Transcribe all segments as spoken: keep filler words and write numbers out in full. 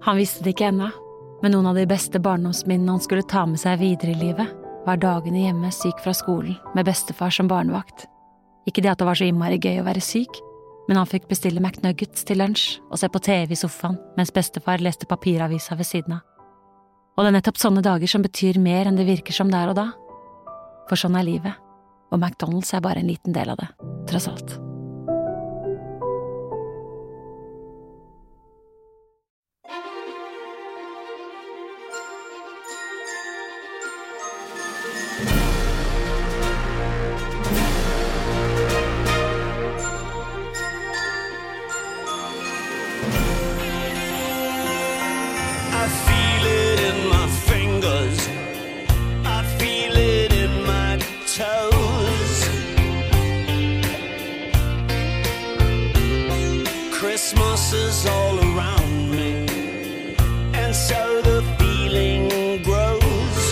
Han visste det ikke ennå, men noen av de beste barndomsminnene han skulle ta med seg videre i livet, var dagene hjemme syk fra skolen med bestefar som barnevakt. Ikke det at det var så innmari gøy å være syk, men han fikk bestille McNuggets til lunsj og se på T V i sofaen mens bestefar leste papiravisa ved siden av. Og det er nettopp sånne dager som betyr mer enn det virker som der og da. For sånn er livet, og McDonald's er bare en liten del av det, tross alt. Christmas is all around me, and so the feeling grows.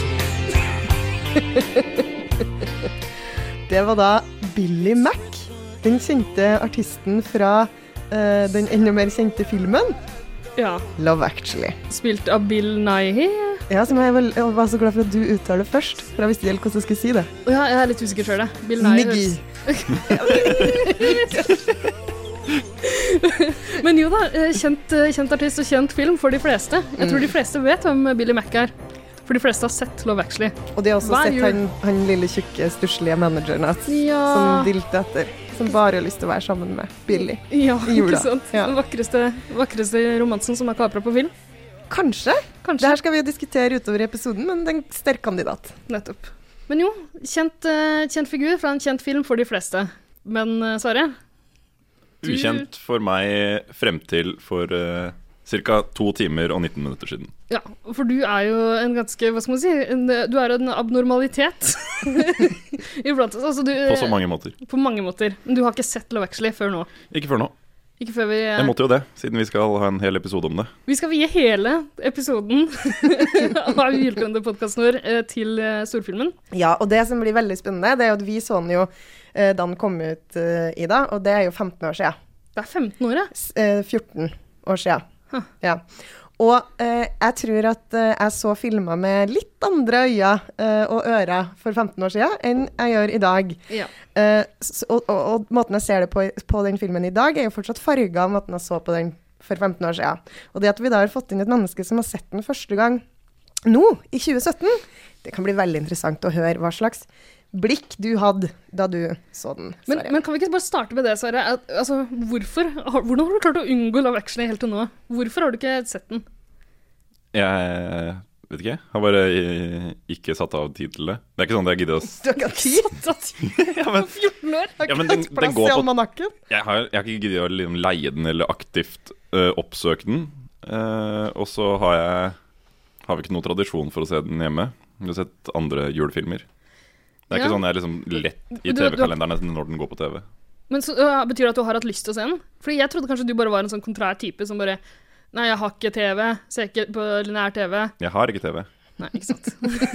Det var da Billy Mac, den kjente artisten fra uh, den enda mer kjente filmen. Ja. Love Actually. Spilt av Bill Nighy. Ja, som jeg, vel, jeg var så glad for at du uttaler først, for jeg visste ikke hvordan jeg skulle si det. Ja, jeg er litt usikker selv det. Bill Nighy. Niggy. Men jo da, kjent, kjent artist og kjent film for de fleste. Jeg tror de fleste vet hvem Billy Mac er. For de fleste har sett Love Actually. Og de har også Hver sett jul. han, han lille tjukke, stusslige manageren hans, Ja. som dilter etter, som bare har lyst til å være sammen med Billy. Ja, I jula. ikke sant? Ja. Den vakreste, vakreste romansen som er kapret på film. Kanskje. Kanskje. Det her skal vi jo diskutere utover i episoden, men det er en sterk kandidat. Nettopp. Men jo, kjent, eh, kjent figur fra en kjent film for de fleste. Men eh, Sverre? Du- Ukjent for meg frem til for uh, ca. to timer og nitten minutter siden. Ja, for du er jo en ganske, hva skal man si, en, du er en abnormalitet. Iblant, altså du, På så mange måter. På mange måter. Men du har ikke sett Love Actually før nå. Ikke før nå. Ikke før vi... Jeg måtte jo det, siden vi skal ha en hel episode om det. Vi skal vie hele episoden av Julkalender-podcasten vår eh, til eh, storfilmen. Ja, og det som blir veldig spennende, det er jo at vi så den jo eh, da den kom ut eh, i dag, og det er jo femten år siden. Det er femten år, ja. S- eh, fjorten år siden. Huh. Ja. Og eh, jeg tror at eh, jeg så filmer med litt andre øyne eh, og ører for femten år siden enn jeg gjør i dag. Ja. Eh, s- og, og, og måten jeg ser det på, på den filmen i dag er jo fortsatt farget av måten jeg så på den for femten år siden. Og det at vi da har fått inn et menneske som har sett den første gang nå, i tjue sytten, det kan bli veldig interessant å høre hva slags blikk du hadde da du så den, Men, Sverre. men kan vi ikke bare starte med det, Sverre? At, altså, hvorfor? Har, hvordan har du klart å unngå Love Actually helt til nå? Hvorfor har du ikke sett den? Jeg vet ikke, har bare eh, ikke satt av tid til det. Det er ikke sånn at jeg gidder å... s- Du har ikke hatt tid? Ja, men, fjorten år? ja, men den, den Plass går i på... almanakken? Jeg har, jeg har ikke giddet å liksom leie den eller aktivt uh, oppsøke den. Uh, og så har jeg har vi ikke noen tradisjon for å se den hjemme. Vi har sett andre julefilmer. Det er Ja. ikke sånn jeg er liksom lett i Du- du- T V-kalenderen når den går på T V. Men så, øh, betyr det at du har hatt lyst til å se den? Fordi jeg trodde kanskje du bare var en sånn kontrær type som bare Nei, jeg har ikke T V, ser ikke på lineær T V. Jeg har ikke T V. Nei, ikke sant.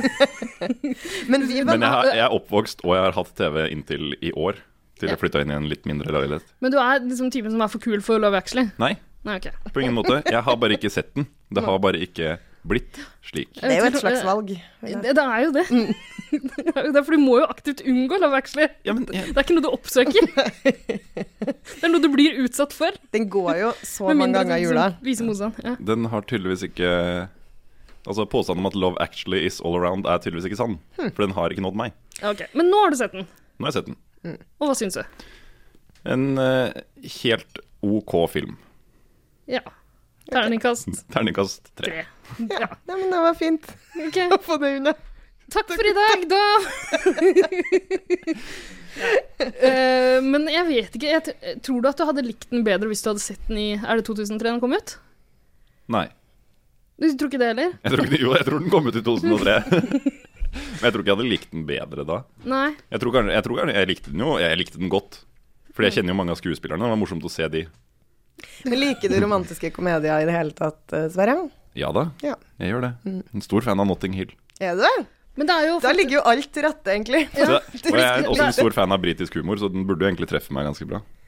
Men vi var Men jeg, har, jeg er oppvokst, og jeg har hatt T V inntil i år. Til Ja. jeg flytta inn i en litt mindre leilighet. Men du er liksom typen som er for kul for Love Actually? Nei, Nei, ok. på ingen måte. Jeg har bare ikke sett den. Det har bare ikke blitt slik. Det er jo et slags valg. Det, det er jo det. Det er jo det, for du må jo aktivt unngå Love Actually. Ja, men jeg, Det er ikke noe du oppsøker. Det er noe du blir utsatt for. Den går jo så Med mange mindre ganger i du jula. liksom viser motstand. Ja. den har tydeligvis ikke Altså Påstanden om at Love Actually is all around er tydeligvis ikke sann. For den har ikke nådd meg. Ok, men nå har du sett den. Nå har jeg sett den. Og hva syns du? En eh, helt OK film. Ja. Terningkast Terningkast tre. tre. Ja, nei, men det var fint Ok. å få det unna. Takk for i dag, da! ja. Eh, men jeg vet ikke jeg t tror du at du hadde likt den bedre hvis du hadde sett den i Er det to tusen tre den kom ut? Nei. Du tror ikke det heller? Jeg tror, ikke, jo, jeg tror den kom ut i to tusen og tre. Men jeg tror ikke jeg hadde likt den bedre da. Nei. Jeg tror kanskje, jeg, tror kanskje, jeg likte den jo, jeg likte den godt. Fordi jeg kjenner jo mange av skuespillerne. Det var morsomt å se de. Men liker du romantiske komedier i det hele tatt, eh, Sverre? Ja da, Ja. jeg gjør det. En stor fan av Notting Hill. Er du det? Men det er jo Da ligger jo alt til rette, egentlig. Så, og jeg er også det- en stor fan av britisk humor, så den burde jo egentlig treffe meg ganske bra.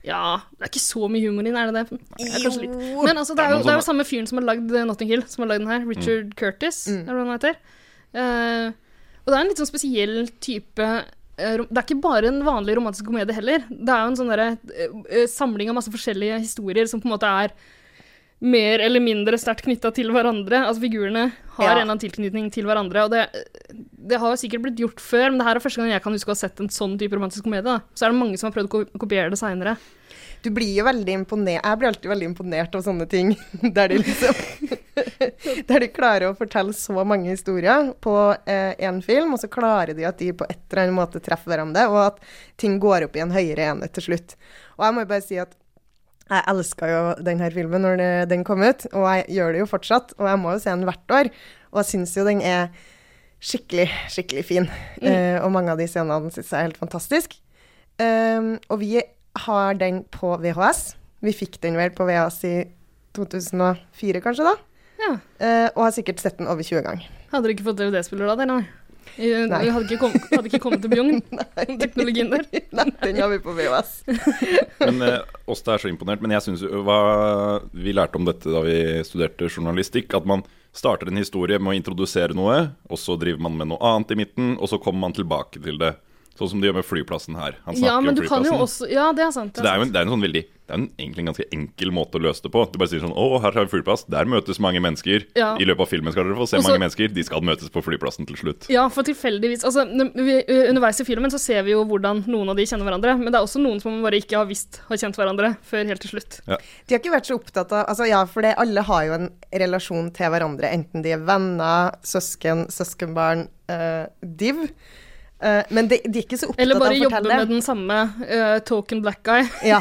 Ja, det er ikke så mye humor inn, er det det? Det er kanskje litt. Men altså, det er jo, det er jo samme fyren som har lagd Notting Hill, som har lagd den her, Richard mm. Curtis, mm. er det han heter. Uh, og det er en litt sånn spesiell type, uh, det er ikke bare en vanlig romantisk komedie heller, det er jo en sånn der, uh, samling av masse forskjellige historier som på en måte er mer eller mindre sterkt knyttet til hverandre. Altså figurene har ja. en eller annen tilknytning til hverandre, og det, det har jo sikkert blitt gjort før, men det her er første gang jeg kan huske å ha sett en sånn type romantisk komedie. Da. Så er det mange som har prøvd å kopiere det senere. Du blir jo veldig imponert, jeg blir alltid veldig imponert av sånne ting, der de liksom, der de klarer å fortelle så mange historier på eh, en film, og så klarer de at de på et eller annet måte treffer hverandre, og at ting går opp i en høyere enhet til slutt. Og jeg må jo bare si at jeg elsket jo denne filmen når det, den kom ut, og jeg gjør det jo fortsatt, og jeg må jo se den hvert år, og jeg synes jo den er skikkelig, skikkelig fin. Mm. Uh, og mange av de scenene synes jeg er helt fantastisk. Um, og vi har den på V H S. Vi fikk den vel på V H S i to tusen og fire kanskje da. Ja. Uh, og har sikkert sett den over tjue ganger. Hadde du ikke fått D V D-spiller da, eller? Nei. Vi hadde ikke, kom, hadde ikke kommet til Bjong, teknologien der. Nei, den har vi på V H S. Men eh, oss det er så imponert, men jeg synes jo, hva, vi lærte om dette da vi studerte journalistikk, at man starter en historie med å introdusere noe, og så driver man med noe annet i midten, og så kommer man tilbake til det. Sånn som de gjør med flyplassen her. Han snakker ja, men om du flyplassen. Kan jo også, ja, det er sant. Det er, så det er jo en, det er en sånn veldig, det er en, egentlig en ganske enkel måte å løse det på. Du bare sier sånn, å, her har vi flyplass, der møtes mange mennesker. Ja. I løpet av filmen skal dere få se også, mange mennesker, de skal møtes på flyplassen til slutt. Ja, for tilfeldigvis, altså, vi, underveis i filmen så ser vi jo hvordan noen av de kjenner hverandre, men det er også noen som man bare ikke har visst har kjent hverandre før helt til slutt. Ja. De har ikke vært så opptatt av, altså ja, for det, alle har jo en relasjon til hverandre, enten de er venner, søsken, søskenbarn, uh, div. Uh, men de, de er ikke så opptatt av å fortelle det. Eller bare jobbe med den samme uh, token black guy. Ja.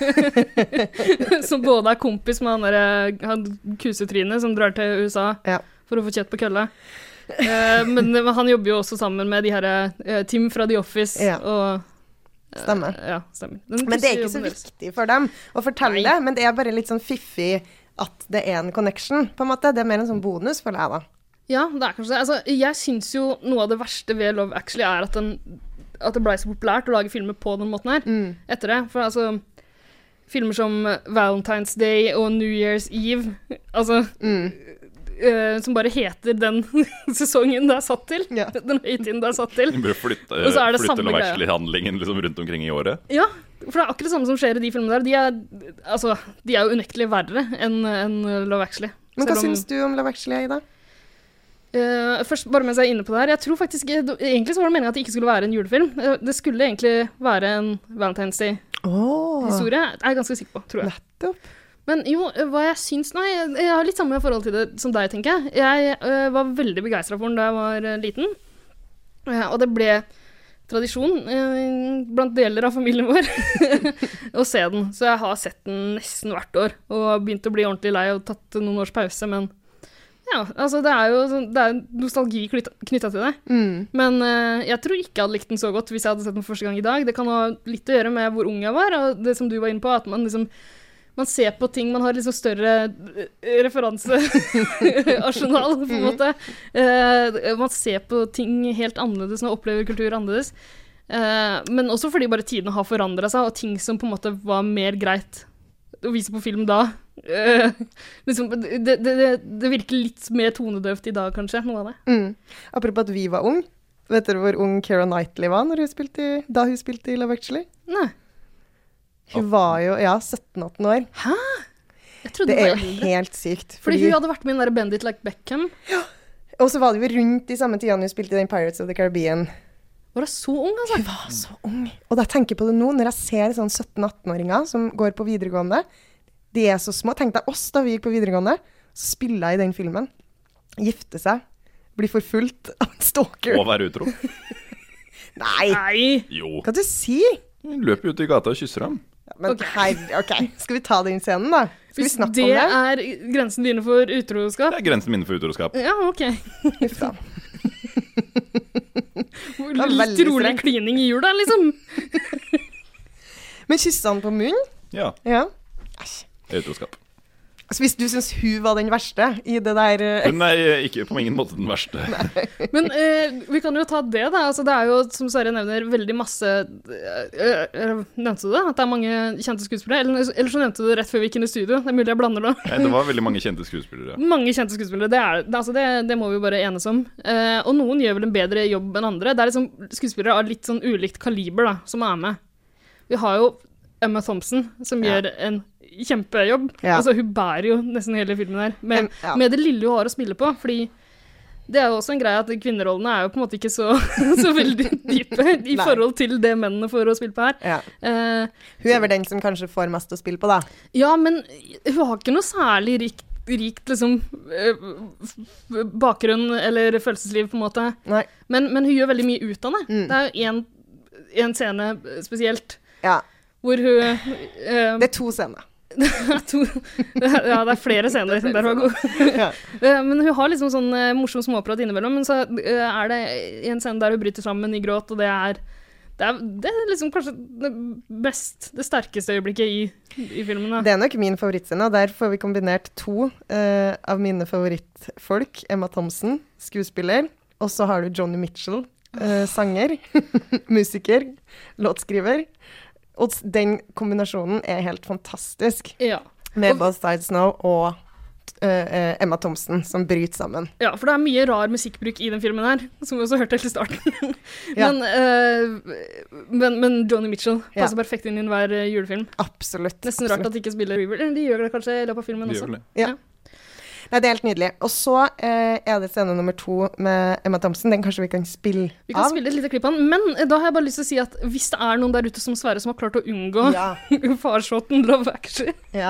Som både er kompis med han der han kusetrynet som drar til U S A ja. For å få kjøtt på kølle. Uh, men han jobber jo også sammen med de her uh, Tim fra The Office. Ja. Og, uh, stemmer. Ja, stemmer. Men det er ikke så viktig for dem å fortelle Nei. det, men det er bare litt sånn fiffig at det er en connection, på en måte. Det er mer en sånn bonus, føler jeg da. Ja, det er kanskje det. Altså, jeg synes jo noe av det verste ved Love Actually er at, den, at det ble så populært å lage filmer på den måten her, mm. etter det. For altså, filmer som Valentine's Day og New Year's Eve, altså, mm. uh, som bare heter den sesongen det er satt til, ja. Den høytiden det er satt til. Vi bør flytte, flytte Love Actually-handlingen liksom rundt omkring i året. Ja, for det er akkurat det samme som skjer i de filmene der. De er, altså, de er jo unektelig verre enn, enn Love Actually. Men hva om, synes du om Love Actually, Ida? Uh, først, bare mens jeg er inne på det her, jeg tror faktisk, egentlig så var det meningen at det ikke skulle være en julefilm. Uh, det skulle egentlig være en Valentine's Day-historie. Oh. Jeg er ganske sikker på, tror jeg. Nettopp. Men jo, hva jeg syns, nei, jeg har litt samme forhold til det som deg, tenker jeg. Jeg uh, var veldig begeistret for den da jeg var uh, liten. Uh, og det ble tradisjon uh, blant deler av familien vår å se den. Så jeg har sett den nesten hvert år, og begynt å bli ordentlig lei og tatt noen års pause, men ja, altså det er jo det er nostalgi knyttet til det. Mm. Men uh, jeg tror ikke jeg hadde likt den så godt hvis jeg hadde sett den første gang i dag. Det kan ha litt å gjøre med hvor ung jeg var, og det som du var inne på, at man liksom man ser på ting, man har liksom større referansearsenal, på en måte. Uh, man ser på ting helt annerledes, og opplever kultur annerledes. Uh, men også fordi bare tidene har forandret seg, og ting som på en måte var mer greit å vise på film da. Uh, liksom, det, det, det, det virker litt mer tonedøvt i dag, kanskje, noe av det. Mm. Apropos at vi var ung. Vet dere hvor ung Keira Knightley var når hun spilte i, da hun spilte i Love Actually? Nei. Hun var jo, ja, sytten atten år. Hæ? Jeg trodde det det er var jo eldre. helt sykt. Fordi, fordi hun hadde vært med i den der Bend It Like Beckham. Ja. Og så var det jo rundt i samme tiden hun spilte i den Pirates of the Caribbean. Var hun så ung, altså? Hun var så ung. Og da tenker jeg på det nå, når jeg ser sånn sytten atten-åringer som går på videregående. De er så små. Tenk deg oss da vi gikk på videregående, så spiller jeg i den filmen. Gifte seg. Bli forfulgt av en stalker. Og være utro. Nei. Nei. Jo. Hva du sier? Løper ut i gata og kysser ham. Ja, men okay. Hei, ok, skal vi ta den scenen da? Skal Hvis vi snakke det om det? Det er grensen dine for utroskap? Det er grensen mine for utroskap. Ja, ok. Uff da. Litt rolig klining i jula, liksom. Men kysse han på munnen? Ja. Ja. Utroskap. Så hvis du synes hun var den verste i det der uh... Hun er ikke på ingen måte den verste. Men uh, vi kan jo ta det, da. Altså, det er jo, som Sverre nevner, veldig masse uh, uh, Nevnte du det? At det er mange kjente skuespillere? Eller, eller så nevnte du det rett før vi gikk inn i studio. Det er mulig jeg blander nå. Nei, det var veldig mange kjente skuespillere. Mange kjente skuespillere. Det, er, det, altså, det, det må vi bare enes om. Uh, og noen gjør vel en bedre jobb enn andre. Det er liksom skuespillere av litt sånn ulikt kaliber da, som er med. Vi har jo Emma Thompson, som ja. gjør en kjempejobb. Ja. Altså, hun bærer jo nesten hele filmen her, med, ja. med det lille hun har å spille på, fordi det er jo også en greie at kvinnerollene er jo på en måte ikke så, så veldig dype i forhold til det mennene får å spille på her. Ja. Uh, hun er vel den som kanskje får mest å spille på, da. Ja, men hun har ikke noe særlig rikt, rikt liksom, uh, bakgrunn eller følelsesliv, på en måte. Nei. Men, men hun gjør veldig mye ut av det. Mm. Det er jo en, en scene spesielt, ja. hvor hun... Uh, det er to scener. to, ja, det er flere scener der hun er god. Ja. Men hun har liksom sånn uh, morsom småprat innimellom, men så uh, er det en scene der hun bryter sammen i gråt, og det er det er, det er liksom kanskje det best, det sterkeste øyeblikket i, i filmen. Da. Det er nok min favorittscene, og der får vi kombinert to uh, av mine favorittfolk. Emma Thompson, skuespiller, og så har du Joni Mitchell, uh, sanger, musiker, låtskriver. Og den kombinasjonen er helt fantastisk. Ja. Med Both Sides Now og uh, Emma Thompson som bryter sammen. Ja, for det er mye rar musikkbruk i den filmen her, som vi også hørte helt i starten. men, ja. uh, men, men Joni Mitchell passer ja. perfekt inn i enhver julefilm. Absolutt. Nesten rart at de ikke spiller River. De gjør det kanskje i løpet av filmen de også. Ja. ja. Nei, det er helt nydelig. Og så eh, er det scene nummer to med Emma Thompson. Den kanskje vi kan spille av. Vi kan av. spille et lite klipp av den. Men da har jeg bare lyst til å si at hvis det er noen der ute som Sverre som har klart å unngå ja. farsåten Love Actually, ja.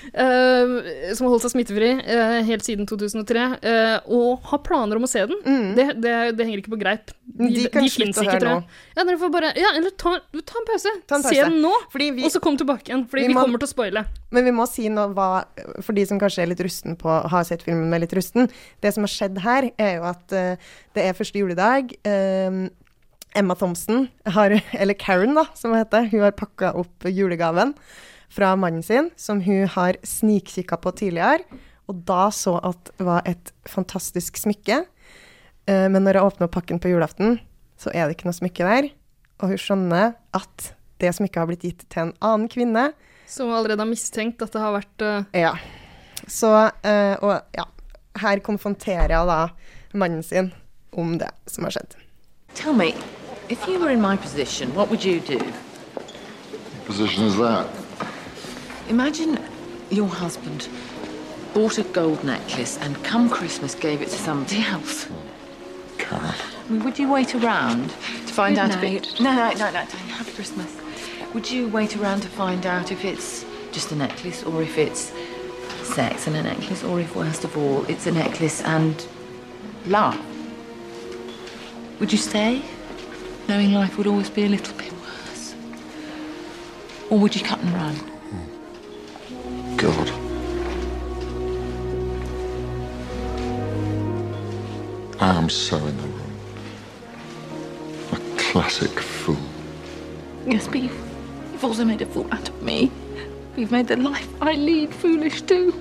uh, som har holdt seg smittefri uh, helt siden to tusen og tre, uh, og har planer om å se den, mm. det, det, det henger ikke på greip. De, de kan de slutte å høre nå. Ja, dere får bare, ja, eller ta, ta, en pause. ta en pause. Se den nå, vi, og så kom tilbake igjen. Fordi vi, vi må, kommer til å spoile. Men vi må si noe hva, for de som kanskje er litt rusten på å ha sett filmen med litt rusten. Det som har skjedd her, er jo at uh, det er første juledag. Uh, Emma Thompson, har, eller Karen da, som hun heter, hun har pakket opp julegaven fra mannen sin, som hun har snikkikket på tidligere, og da så at det var et fantastisk smykke. Uh, men når jeg åpner pakken på julaften, så er det ikke noe smykke der, og hun skjønner at det smykket har blitt gitt til en annen kvinne. Som allerede har mistenkt at det har vært... Uh... Ja. Så, uh, og ja, her konfronterer jeg da mannen sin om det som har skjedd. Tell me, if you were in my position, what would you do? What position is that? Imagine your husband bought a gold necklace and come Christmas gave it to somebody else. Karen. I mean, would you wait around to find Good out night. if it... No, no, no, no, don't have Christmas. Would you wait around to find out if it's just a necklace or if it's sex and a necklace or if, worst of all, it's a necklace and love? Would you stay, knowing life would always be a little bit worse? Or would you cut and run? God. I am so in the wrong. A classic fool. Yes, but you've, you've also made a fool out of me. You've made the life I lead foolish too.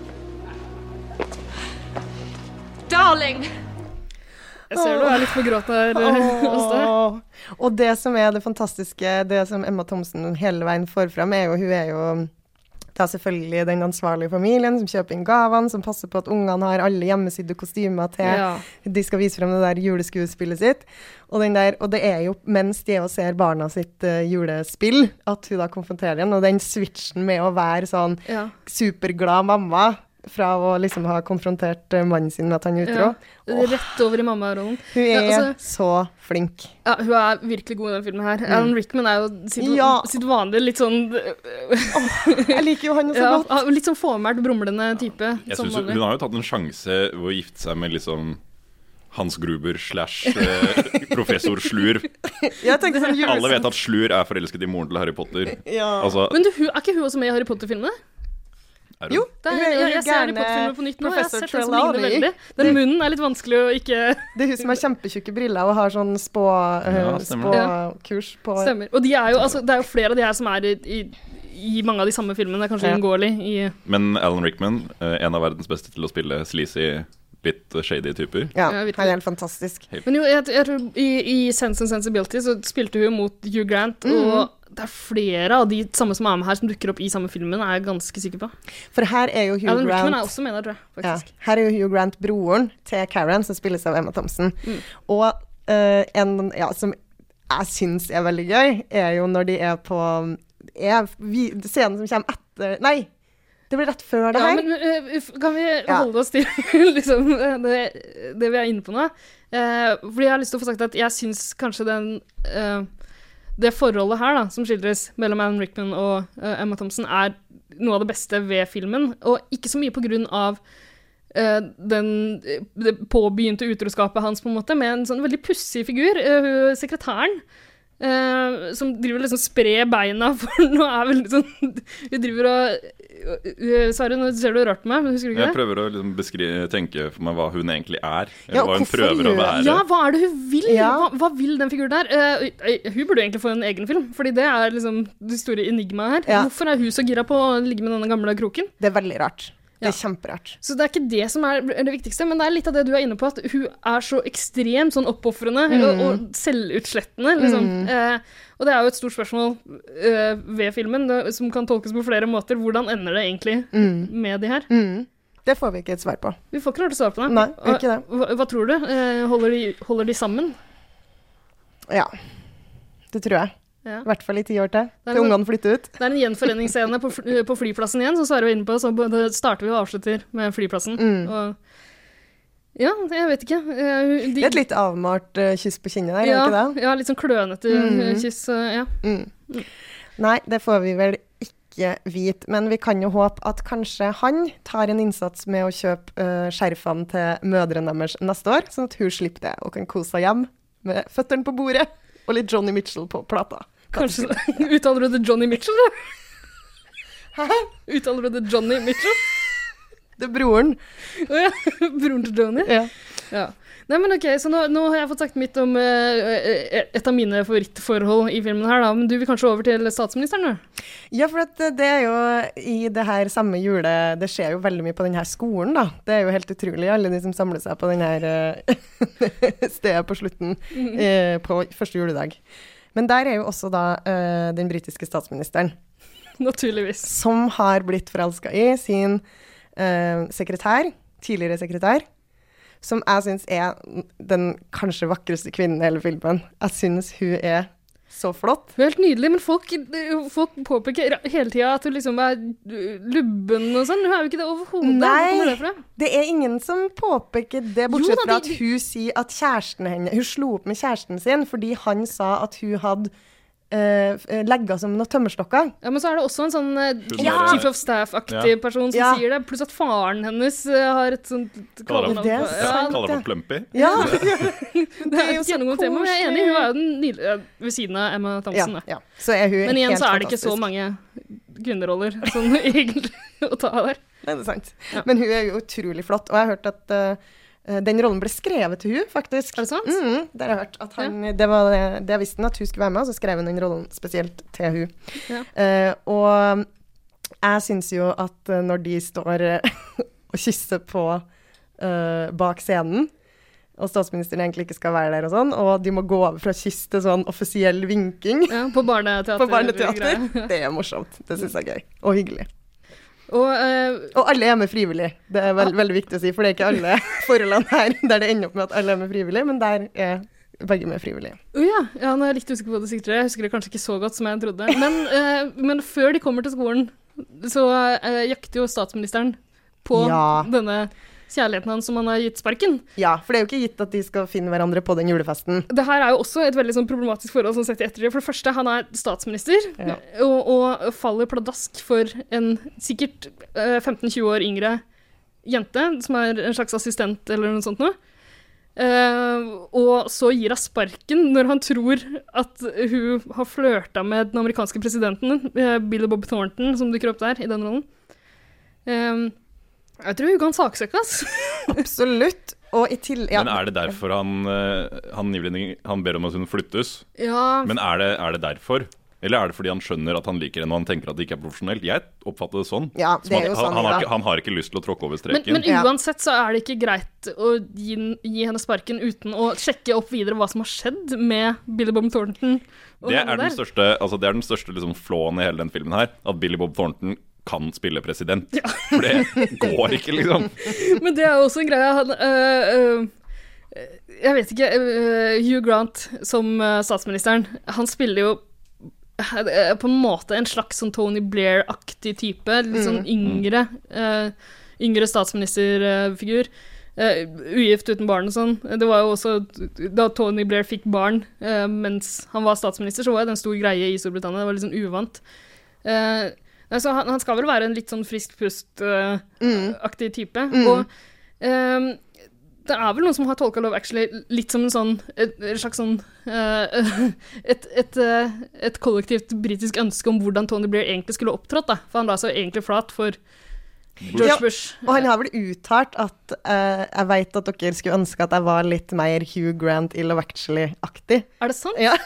Darling! Jeg ser du er litt på gråt her hos deg. Og det som er det fantastiske, det som Emma Thompson hele veien får frem, er jo, hun er jo da selvfølgelig den ansvarlige familien som kjøper inn gavene, som passer på at ungene har alle hjemmesydde kostymer til ja. de skal vise frem det der juleskuespillet sitt. Og, den der, og det er jo mens de er og ser barna sitt uh, julespill, at hun da konfronterer igjen, og den switchen med å være sånn ja. superglad mamma, fra å liksom ha konfrontert uh, mannen sin med at han er utro. Ja, rett over i mamma-rollen. Hun er ja, altså, så flink. Ja, hun er virkelig god i den filmen her. Mm. Alan Rickman er jo sitt, ja. sitt vanlige litt sånn... oh, jeg liker jo han så ja, godt. Litt sånn formert, brumlende type. Jeg synes hun, hun har jo tatt en sjanse ved å gifte seg med liksom Hans Gruber slash eh, professor Slur. Sånn Alle vet at Slur er forelsket i moren til Harry Potter. Ja. Altså, Men du, er ikke hun også med i Harry Potter-filmene? Jo, det er, jeg, jeg, jeg ser Harry Potter-filmer på nytt nå. Jeg har sett den som ligner veldig. Den det, munnen er litt vanskelig å ikke... Det er hun som har kjempetjukke briller og har sånn spå, uh, ja, spåkurs på... Stemmer. Og de er jo, altså, det er jo flere av de her som er i, i, i mange av de samme filmene. Det er kanskje Ja. uunngåelig i Men Alan Rickman, eh, en av verdens beste til å spille sleazy, litt shady typer. Ja, Ja, virkelig. han er helt fantastisk. Men jo, jeg, jeg tror i, i Sense and Sensibility så spilte hun mot Hugh Grant, og det er flere av de samme som er med her som dukker opp i samme filmen, er jeg ganske sikker på. For her er jo Hugh Alan Rickman er Grant også med der, tror jeg, ja, faktisk. her er jo Hugh Grant broren til Karen, som spilles av Emma Thompson. Mm. Og eh, en ja, som jeg syns er veldig gøy, er jo når de er på er vi, scenen som kommer etter Nei! Det blir rett før det Ja, her. men uh, uff, kan vi Ja. holde oss til liksom, det, det vi er inne på nå? Eh, fordi jeg har lyst til å få sagt at jeg syns kanskje den eh, det forholdet her da, som skildres mellom Alan Rickman og eh, Emma Thompson, er noe av det beste ved filmen, og ikke så mye på grunn av eh, den, det påbegynte utroskapet hans, på en måte, med en sånn veldig pussig figur, eh, hun sekretæren, Uh, som driver liksom spre beina for nå er vel sånn hun driver og uh, Sverre, nå ser du rart på meg, men husker du ikke Jeg det? prøver å liksom beskrive, tenke for meg hva hun egentlig er, eller Ja, og hva hun hvorfor prøver å gjør- være. Ja, hva er det hun vil? Ja. Hva, hva vil den figuren der? Uh, uh, hun burde jo egentlig få en egen film, fordi det er liksom det store enigmaet her. Ja. Hvorfor er hun så gira på å ligge med denne gamle kroken? Det er veldig rart. Det Ja. er kjemperart. Så det er ikke det som er det viktigste, men det er litt av det du er inne på, at hun er så ekstremt sånn oppofrende og, og selvutslettende, liksom. Eh, og det er jo et stort spørsmål eh, ved filmen, det, som kan tolkes på flere måter. Hvordan ender det egentlig med de her? Mm. Det får vi ikke et svar på. Vi får ikke klart å svare på det. Nei, gjør ikke det. Hva, hva tror du? Eh, holder, de, holder de sammen? Ja, det tror jeg. Ja. I hvert fall i ti år til, er til noe- ungene flytter ut. Det er en gjenforeningsscene på, fly, på flyplassen igjen, som Sverre var inne på, så det starter vi og avslutter med flyplassen. Mm. Og ja, jeg vet ikke. Eh, de, Det er et litt avmalt uh, kyss på kinnet der, ja, er det ikke det? ja, litt sånn klønete Mm. kyss. eh, ja. Mm. Nei, det får vi vel ikke vite, men vi kan jo håpe at kanskje han tar en innsats med å kjøpe uh, skjerfene til mødrene deres neste år, sånn at hun slipper det og kan kose seg hjem med føttene på bordet og litt Johnny Mitchell på plata. Kanskje Uttaler du det Johnny Mitchell, da? Hæ? Uttaler du det Johnny Mitchell? Det er broren. Å ja, broren til Johnny? Ja. Ja. Nei, men ok, så nå, nå har jeg fått sagt mitt om eh, et av mine favorittforhold i filmen her, da. Men du vil kanskje over til statsministeren, da? Ja, for at det er jo i det her samme jule... Det skjer jo veldig mye på denne skolen, da. Det er jo helt utrolig, alle de som samler seg på denne uh, stedet på slutten uh, på første juledag. Men der er jo også da uh, den britiske statsministeren, Naturligvis. som har blitt forelsket i sin uh, sekretær, tidligere sekretær, som jeg synes er den kanskje vakreste kvinnen i hele filmen. Jeg synes hun er så flott. Hun er helt nydelig, men folk, folk påpeker hele tida at hun liksom er lubben og sånn. Hun er jo ikke det overhodet. Hvor kommer det fra? det er ingen som påpeker det, bortsett Jo da, fra de- at hun sier at kjæresten henne, hun slo opp med kjæresten sin, fordi han sa at hun hadde uh, legget som noen tømmerstokker. Ja, men så er det også en sånn eh, Hun ja. er- chief of staff-aktig Ja. person som Ja. sier det, pluss at faren hennes eh, har et sånt Kaller det er ja, sant. Kaller det for Plumpy. Ja, det er jo så gjennomgående tema, men jeg er enig, hun er jo den nydelige ved siden av Emma ja, Thompson. da. ja. Så er hun Men igjen helt så er det ikke så fantastisk. mange kvinneroller sånn egentlig å ta der. Nei, det er sant. Ja. Men hun er jo utrolig flott, og jeg har hørt at uh, den rollen ble skrevet til hun, faktisk. Er det sant? Mm, det har jeg hørt. At han, det var det, det jeg visste, at hun skulle være med, og så skrev hun den rollen spesielt til hun. Ja. Eh, og jeg synes jo at eh, når de står eh, og kysser på eh, bak scenen, og statsministeren egentlig ikke skal være der og sånn, og de må gå over fra kyss til sånn offisiell vinking Ja, på barneteater. på barneteater, greie. det er morsomt. Det synes jeg er gøy. Og hyggelig. Og eh, Og alle er med frivillig. Det er veld, veldig viktig å si, for det er ikke alle forholdene her der det ender opp med at alle er med frivillig, men der er begge med frivillig. oh ja, ja, nå er jeg litt usikker på det siktere. Jeg husker det kanskje ikke så godt som jeg trodde. Men, eh, men før de kommer til skolen, så eh, jakter jo statsministeren på Ja. denne kjærligheten hans som han har gitt sparken. Ja, for det er jo ikke gitt at de skal finne hverandre på den julefesten. Det her er jo også et veldig sånn problematisk forhold som sett i ettertid. For det første, han er statsminister, Ja. og, og faller pladask for en sikkert eh, femten tjue år yngre jente, som er en slags assistent eller noe sånt noe. Eh, og så gir hun sparken når han tror at hun har flørta med den amerikanske presidenten, uh, Billy Bob Thornton, som dukker opp der i den rollen. Eh, jeg tror hun kan saksøke, ass. Absolutt. Og i til... Ja. Men er det derfor han, eh, han, Nivlending, han ber om at hun flyttes? Ja, Men er det, er det derfor? Eller er det fordi han skjønner at han liker henne og han tenker at det ikke er profesjonelt? Jeg oppfatter det sånn. Ja, det er jo han, sånn, han, har ja. ikke, han har ikke lyst til å tråkke over streken. Men, men uansett så er det ikke greit å gi, gi henne sparken uten å sjekke opp videre hva som har skjedd med Billy Bob Thornton. Det er den største, altså det er den største liksom, flåen i hele den filmen her, at Billy Bob Thornton kan spille president. Ja. For det går ikke, liksom. Men det er jo også en greie. Han, øh, øh, jeg vet ikke, øh, Hugh Grant som øh, statsministeren, han spiller jo på en måte en slags sånn Tony Blair-aktig type, litt sånn yngre, uh, yngre statsministerfigur. Uh, ugift uten barn og sånn. Det var jo også, da Tony Blair fikk barn uh, mens han var statsminister, så var det en stor greie i Storbritannia. Det var litt sånn uvant. Uh, altså, han, han skal vel være en litt sånn frisk pust-aktig uh, type. Mm. Og um, det er vel noen som har tolket Love Actually litt som en sånn, et, et slags sånn, uh, et, et, uh, et kollektivt britisk ønske om hvordan Tony Blair egentlig skulle opptrådt, da. For han la seg egentlig flat for George Bush. Ja, og han har vel uttalt at uh, jeg vet at dere skulle ønske at jeg var litt mer Hugh Grant i Love Actually-aktig. Er det sant? Ja.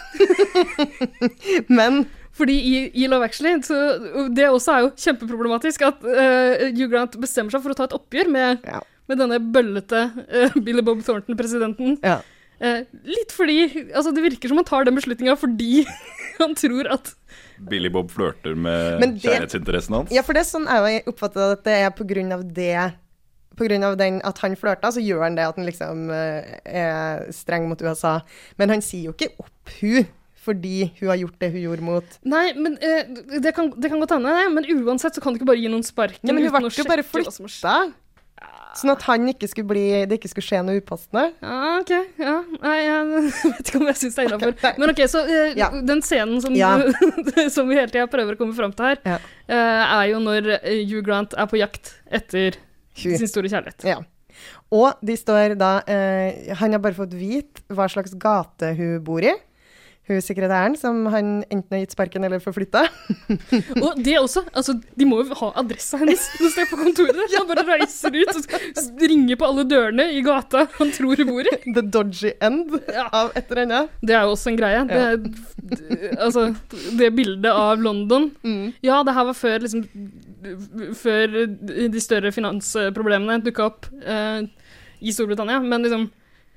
Men... Fordi i, i Love Actually, så det også er jo kjempeproblematisk at uh, Hugh Grant bestemmer seg for å ta et oppgjør med... Ja. Med denne bøllete uh, Billy Bob Thornton-presidenten. Ja. Uh, litt fordi, altså det virker som han tar den beslutningen fordi han tror at Billy Bob flørter med det, kjærlighetsinteressen hans. Ja, for det er sånn jeg oppfatter at det er på grunn av det, på grunn av den, at han flørter, så gjør han det at han liksom uh, er streng mot U S A. Men han sier jo ikke opp hun, fordi hun har gjort det hun gjorde mot... Nei, men uh, det, kan, det kan godt hende, men uansett så kan du ikke bare gi noen sparken ja, men hun uten å sjekke bare flytta. Sånn at han ikke skulle bli, det ikke skulle skje noe upassende. Ja, ok. Ja. Nei, jeg vet ikke om jeg synes det er innenfor. Men ok, så uh, ja. Den scenen som, ja. som vi hele tiden prøver å komme frem til her, ja. uh, er jo når Hugh Grant er på jakt etter Hugh. Sin store kjærlighet. Ja. Og de står da, uh, han har bare fått vite hva slags gate hun bor i. Hun sekretæren, som han enten har gitt sparken eller forflyttet. Og det også, altså, de må jo ha adressa hennes når de er på kontoret. Han bare reiser ut og ringer på alle dørene i gata han tror hun bor i. The dodgy end ja. Av et eller annet. Det er jo også en greie. Ja. Det, er, altså, det bildet av London. Mm. Ja, det her var før, liksom, før de større finansproblemene dukket opp eh, i Storbritannia, men liksom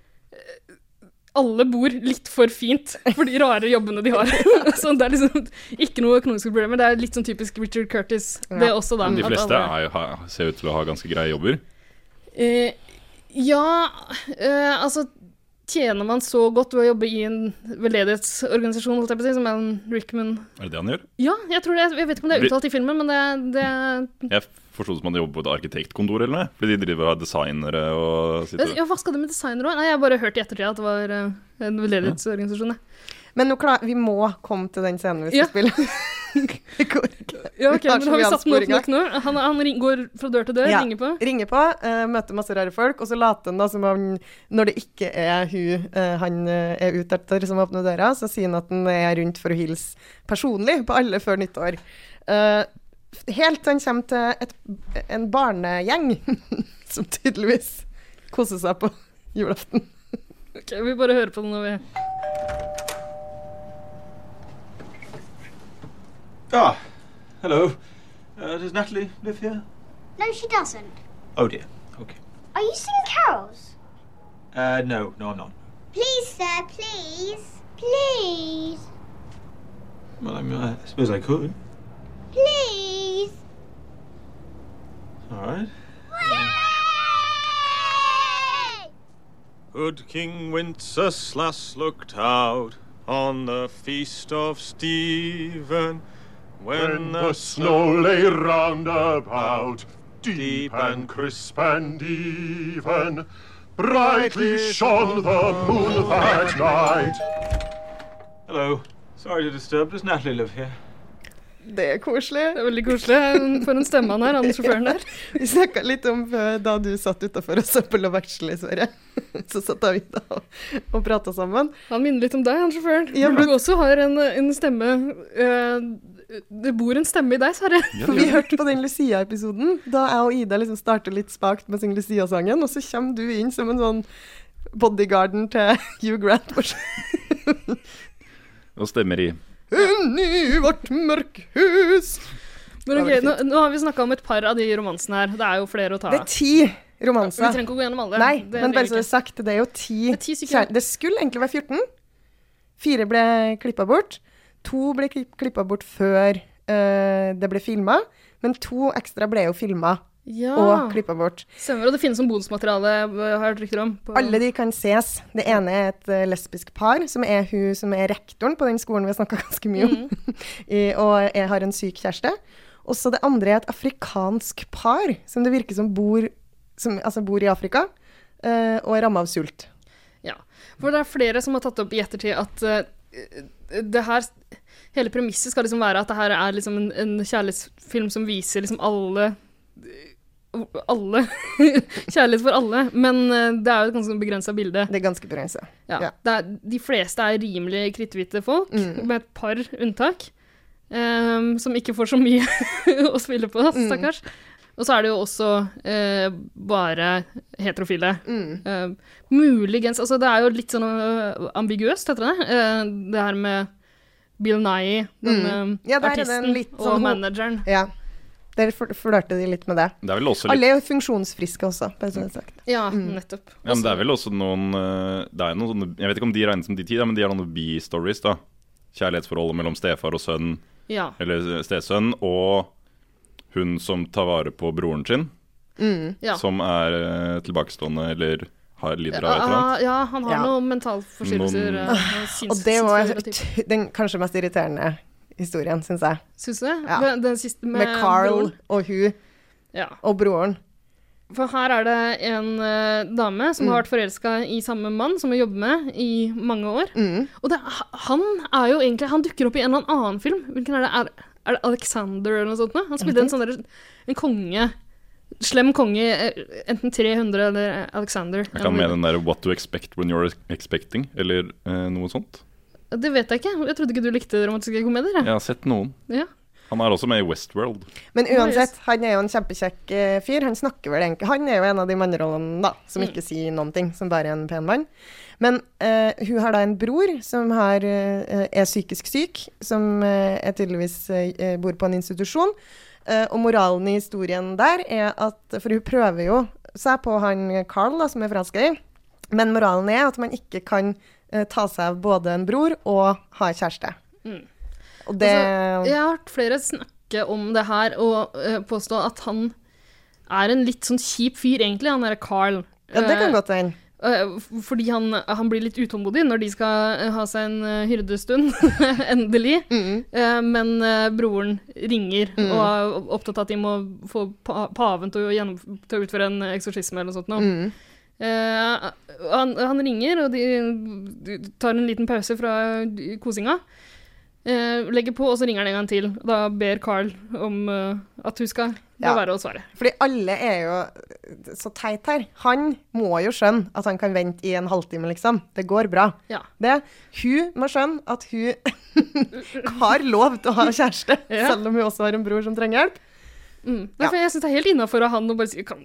alle bor litt for fint for de rare jobbene de har. Så det er liksom ikke noe økonomiske problemer. Det er litt sånn typisk Richard Curtis. Ja. Det er også da. De fleste er jo, ser ut til å ha ganske greie jobber. Eh, ja, eh, altså tjener man så godt ved å jobbe i en veldedighetsorganisasjon, holdt jeg på å si, som Alan Rickman. Er det det han gjør? Ja, jeg tror det. Jeg vet ikke om det er uttalt i filmen, men det... det jeg forstod som han jobber på et arkitektkontor eller noe, fordi de driver av designere og sitter... Ja, hva skal det med designere også? Nei, jeg har bare hørt i ettertid at det var uh, en veldedighetsorganisasjon. Men nå klar, vi må komme til den scenen vi skal ja. Spille. Det går ikke. Ja, ok, men har vi satt den opp nok nå? Han, han ring, går fra dør til dør, ja. ringer på? Ringer på, uh, møter masse rare folk, og så later han da som han, når det ikke er hun, uh, han uh, er ute etter som åpner døra, så sier han at han er rundt for å hilse personlig på alle før nyttår. Uh, Helt til han kommer til et, en barnegjeng som tydeligvis koser seg på julaften. Ok, vi bare hører på det når vi... Ah, hello. Uh, does Natalie live here? No, she doesn't. Oh dear, okay. Are you singing carols? Uh, no, no I'm not. Please, sir, please. Please. Well, I mean, I suppose I could. Please. All right. Yay! Good King Wenceslas looked out on the feast of Stephen, when, when the snow lay round about, deep and crisp and even, brightly shone the moon that night. Hello. Sorry to disturb. Does Natalie live here? Det er koselig. Det er veldig koselig. For en stemme han er, han sjåføren der. Vi snakket litt om da du satt utenfor og så på Love Actually, Sverre. Så satt vi da og, og pratet sammen. Han minner litt om deg, han sjåføren. Ja, men... Du også har en, en stemme... Uh, det bor en stemme i deg, Sverre. For vi hørte på den Lucia-episoden, da jeg og Ida liksom startet litt spakt med å synge Lucia-sangen, og så kommer du inn som en sånn bodyguarden til Hugh Grant. Og stemmer i inn i vårt mørkhus. Men ok, nå, nå har vi snakket om et par av de romansene her. Det er jo flere å ta. Det er ti romanser. Vi trenger ikke å gå gjennom alle. Nei, det men bare så trenger vi det er sagt, det er jo ti. Det er ti stykker. kjær- Det skulle egentlig være fjorten. Fire ble klippet bort. To ble klipp- klippet bort før eh, det ble filmet. Men to ekstra ble jo filmet Ja. og klippet bort. Stemmer, og det finnes som bonusmateriale, har jeg hørt rykter om. På... Alle de kan ses. Det ene er et eh, lesbisk par, som er hun som er rektoren på den skolen vi har snakket ganske mye om. I, og jeg har en syk kjæreste. Og så det andre er et afrikansk par, som det virker som bor, som, altså bor i Afrika, eh, og er rammet av sult. Ja, for det er flere som har tatt opp i ettertid at uh, det her, hele premisset skal liksom være at det her er liksom en, en kjærlighetsfilm som viser liksom alle, alle, kjærlighet for alle, men uh, det er jo et ganske begrenset bilde. Det er ganske begrenset. Ja, Ja. det er, de fleste er rimelig kritthvite folk, Mm. med et par unntak, um, som ikke får så mye å spille på, Mm. stakkars. Og så er det jo også eh, bare heterofile. Mm. Eh, muligens, altså det er jo litt sånn uh, ambiguøst, heter det. Uh, det her med Bill Nye, den Mm. uh, Ja, der er det artisten en litt og sånn ho- manageren. Ja. Der fl- flørte de litt med det. Det er vel også litt Alle er jo funksjonsfriske også, bare så det er sagt. Ja, Mm. nettopp. Ja, men det er vel også noen eh, det er noen sånne, jeg vet ikke om de regnes som de ti, da, men de har noen B-stories, da. Kjærlighetsforholdet mellom stefar og sønn, Ja. eller stesønn, og hun som tar vare på broren sin, Mm. Ja. som er eh, tilbakestående eller har lider av et eller annet. Ja, ja, han har Ja. noen mentalforstyrrelser. Noen- uh, sinns- Og det var sinnsforstyrrelser. den kanskje mest irriterende historien, synes jeg. Syns du det? Ja. Den, den siste med, Med Carl broren. og hun Ja. og broren. For her er det en uh, dame som Mm. har vært forelska i samme mann, som hun jobber med i mange år. Mm. Og det, han er jo egentlig Han dukker opp i en eller annen film. Hvilken er det? Er, er det Alexander eller noe sånt? nå? Han spilte en sånn der, en konge. Slem konge. eh, Enten tre hundre eller Alexander. Jeg kan med den der What to expect when you're expecting, eller eh, noe sånt. Det vet jeg ikke. Jeg trodde ikke du likte romantiske komedier. jeg. Jeg har sett noen. Ja. Han er også med i Westworld. Men uansett, han er jo en kjempekjekk eh, fyr. Han snakker vel egentlig Han er jo en av de mannerollene da, som Mm. ikke sier noen ting, som bare er en pen mann. Men eh, hun har da en bror som har, eh, er psykisk syk, som eh, er tydeligvis eh, bor på en institusjon. Eh, og moralen i historien der er at For hun prøver jo seg på han Carl, da, som er forelsket i. Men moralen er at man ikke kan eh, ta seg av både en bror og ha kjæreste. Mm. Og det Altså, jeg har hørt flere snakke om det her og uh, påstå at han er en litt sånn kjip fyr, egentlig, han derre Carl. Ja, det kan Eh, godt hende. eh, f- fordi han, han blir litt utålmodig når de skal eh, ha seg en uh, hyrdestund, endelig. Mm. Eh, men eh, broren ringer Mm. og er opptatt av at de må få pa paven til å, gjennom, til å utføre en eksorsisme eller noe sånt. Nå. Mm. Eh, han, han ringer, og de, de tar en liten pause fra kosinga. Eh, legger på, og så ringer han en gang til. Da ber Carl om eh, at hun skal la Ja. være å svare. Fordi alle er jo så teit her. Han må jo skjønne at han kan vente i en halvtime, liksom. Det går bra. Ja. Det. Hun må skjønne at hun har lov til å ha kjæreste, Ja. selv om hun også har en bror som trenger hjelp. Mm. Derfor, Jeg synes det er helt innenfor av han å bare si kan,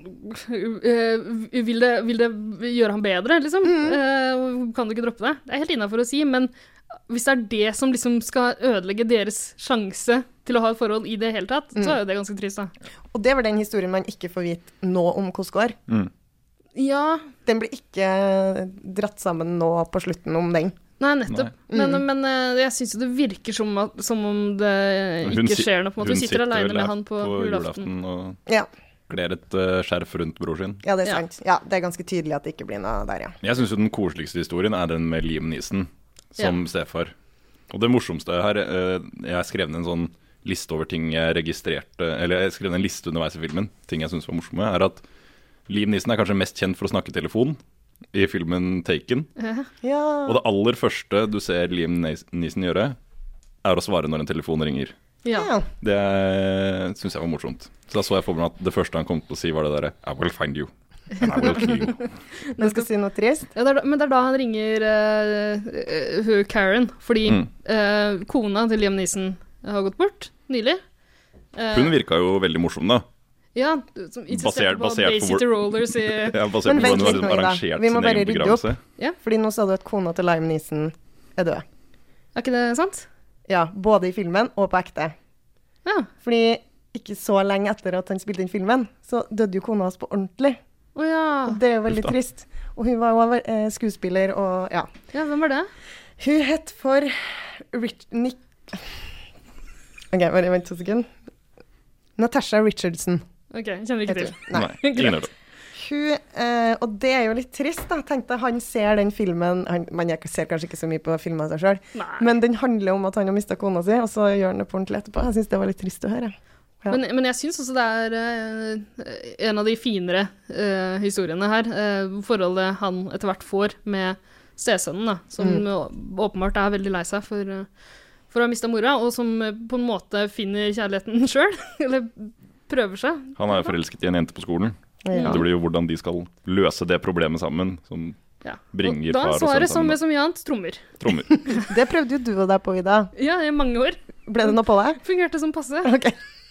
eh, vil, det, vil det gjøre han bedre, liksom? Eh, kan du ikke droppe det? Det er helt innenfor å si, men hvis det er det som liksom skal ødelegge deres sjanse til å ha et forhold i det hele tatt, så er jo det ganske trist, da. Og det var den historien man ikke får vite nå om hvordan det går. Mm. Ja, Den blir ikke dratt sammen nå på slutten om den. nei, nettopp. Nei. Men, men eh, jeg synes jo det virker som, at, som om det Hun ikke si- skjer noe. På en måte. hun Hun sitter vel alene der med han på, julaften. og Ja, kler et eh, skjerf rundt bror sin. ja det er Ja. sant. Ja, det er ganske tydelig at det ikke blir noe der, ja. Jeg syns jo den koseligste historien er den med Liam Neeson som stefar. Og det morsomste her eh, Jeg skrev ned en sånn liste over ting jeg registrerte Eller jeg skrev ned en liste underveis i filmen. Ting jeg syns var morsomme, er at Liam Neeson er kanskje mest kjent for å snakke telefon i filmen Taken. Ja. Og det aller første du ser Liam Neeson gjøre, er å svare når en telefon ringer. Ja. Ja. Det syns jeg var morsomt. Så da så jeg for meg at det første han kom til å si, var det derre I will find you. And I will kill you. Men skal jeg si noe trist? Ja, det er, da- men det er da han ringer uh, hun Karen, fordi Mm. eh, kona til Liam Neeson har gått bort nylig. Eh, Hun virka jo veldig morsom, da. Ja, som insisterte Basert- på basert Bay på City hvor- Rollers i Ja, basert Men på hvordan vent hun har litt liksom nå, Ida. arrangert Vi må sin bare egen rydde opp. begravelse. Fordi nå sa du at kona til Liam Neeson er død. Er ikke det sant? Ja, både i filmen og på ekte. Ja. Fordi ikke så lenge etter at han spilte inn filmen, så døde jo kona hans på ordentlig. Å ja. Og det er jo veldig trist. Og hun var jo eh, skuespiller, og ja. Ja, hvem var det? Hun het for Rich... Nick... Ok, bare vent to sekunder. Natasha Richardson. Ok, kjenner ikke til. Nei, Nei, ingen av det. Hun, eh, og det er jo litt trist da, tenkte han ser den filmen, han, man ser kanskje ikke så mye på filmen av seg selv, men den handler om at han har mistet kona si, og så gjør han det på ordentlig etterpå. Jeg synes det var litt trist å høre. Ja. Men, men jeg synes også det er uh, en av de finere uh, historiene her, uh, forholdet han etter hvert får med stesønnen, da, som mm. åpenbart er veldig lei seg for, uh, for å ha mistet mora, og som uh, på en måte finner kjærligheten selv, eller prøver seg. Han er jo forelsket i en jente på skolen. Ja. Det blir jo hvordan de skal løse det problemet sammen, som ja. bringer og far og sønn sammen. Da svaret som med så mye annet, trommer. Trommer. Det prøvde jo du og deg på, Ida. Ja, i mange år. Ble det noe på deg? Fungerte som passe. Ok.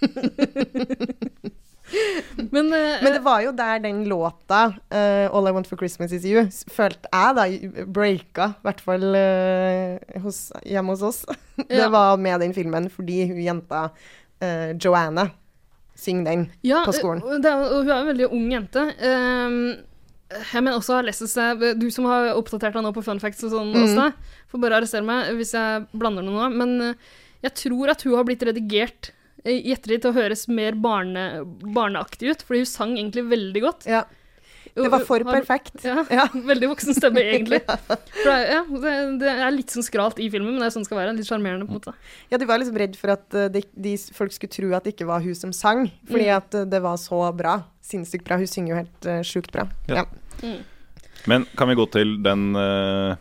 Men, uh, Men det var jo der den låta, uh, All I Want For Christmas Is You, følte jeg da, breaka, i hvert fall uh, hos, hjemme hos oss. Det ja. var med den filmen, fordi hun jenta, uh, Joanna, syng den ja, på skolen. Det er, og hun er en veldig ung jente. Um, jeg mener også har lest seg, du som har oppdatert deg nå på fun facts og sånn mm. også, får bare arrestere meg hvis jeg blander noe nå, men uh, jeg tror at hun har blitt redigert i ettertid til å høres mer barne, barneaktig ut, fordi hun sang egentlig veldig godt. Ja. Det var for har, perfekt. Ja, ja, veldig voksen stemme egentlig. For det, ja, det, det er litt sånn skralt i filmen, men det er sånn det skal være, litt charmerende på en måte. Ja, de var liksom redd for at uh, de, de folk skulle tro at det ikke var hun som sang, fordi mm. at uh, det var så bra, sinnssykt bra. Hun synger jo helt uh, sjukt bra. Ja. Ja. Mm. Men kan vi gå til den, uh,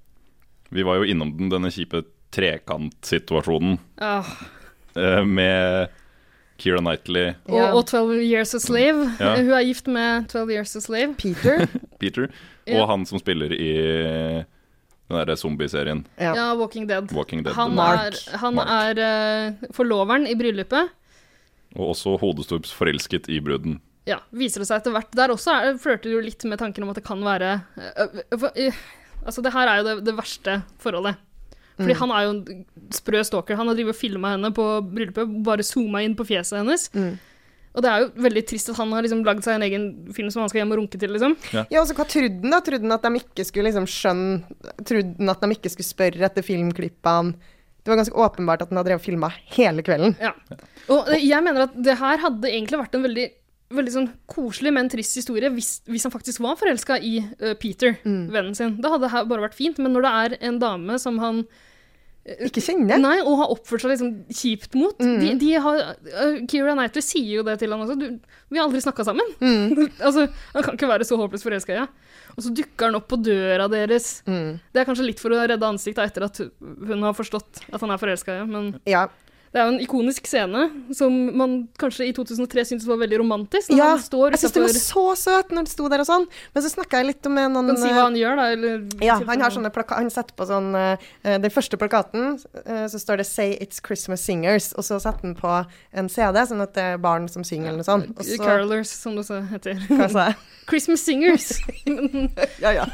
vi var jo innom den, denne kjipe trekantsituasjonen Ah. uh, med Keira Knightley. Og, og twelve Years a Slave. Ja. Hun er gift med twelve Years a Slave. Peter. Peter. Og ja. han som spiller i den der zombie-serien. Ja. ja, Walking Dead. Walking Dead. Han Mark. er, han Mark. er uh, forloveren i bryllupet. Og også hodestups forelsket i bruden. Ja, viser det seg etter hvert. Der også er, flørter jo litt med tanken om at det kan være uh, uh, uh, altså det her er jo det, det verste forholdet. Fordi mm. han er jo en sprø stalker. Han har drivet og filmet henne på bryllupet, bare zoomet inn på fjeset hennes. Mm. Og det er jo veldig trist at han har liksom lagd seg en egen film som han skal hjem og runke til, liksom. Ja, ja og så hva trodde han da? Trodde han at de ikke skulle liksom skjønne, trodde han at de ikke skulle spørre etter filmklippene? Det var ganske åpenbart at han hadde drevet og filmet hele kvelden. Ja. Og jeg mener at det her hadde egentlig vært en veldig, veldig sånn koselig, men trist historie hvis, hvis han faktisk var forelsket i uh, Peter, mm. vennen sin. Da hadde det her bare vært fint, men når det er en dame som han ikke kjenner. Nei, og har oppført seg liksom kjipt mot. Mm. De, de har, uh, Keira Knightley sier jo det til han også. Du, vi har aldri snakket sammen. Mm. altså, han kan ikke være så håpløst forelsket, ja. Og så dukker han opp på døra deres. Mm. Det er kanskje litt for å redde ansiktet etter at hun har forstått at han er forelsket, ja. Men ja. Det er jo en ikonisk scene som man kanskje i to tusen og tre syntes var veldig romantisk. Ja, jeg synes det var så søt når det sto der og sånn. Men så snakket jeg litt med noen... Kan si hva han gjør da? Eller, ja, han har sånne plaka- han setter på sånn... Uh, den første plakaten, uh, så står det Say It's Christmas Singers, og så setter han på en C D, sånn at det er barn som synger eller noe sånt. Og så, Carolers, som det så heter. Hva sa jeg? Christmas Singers. ja, ja.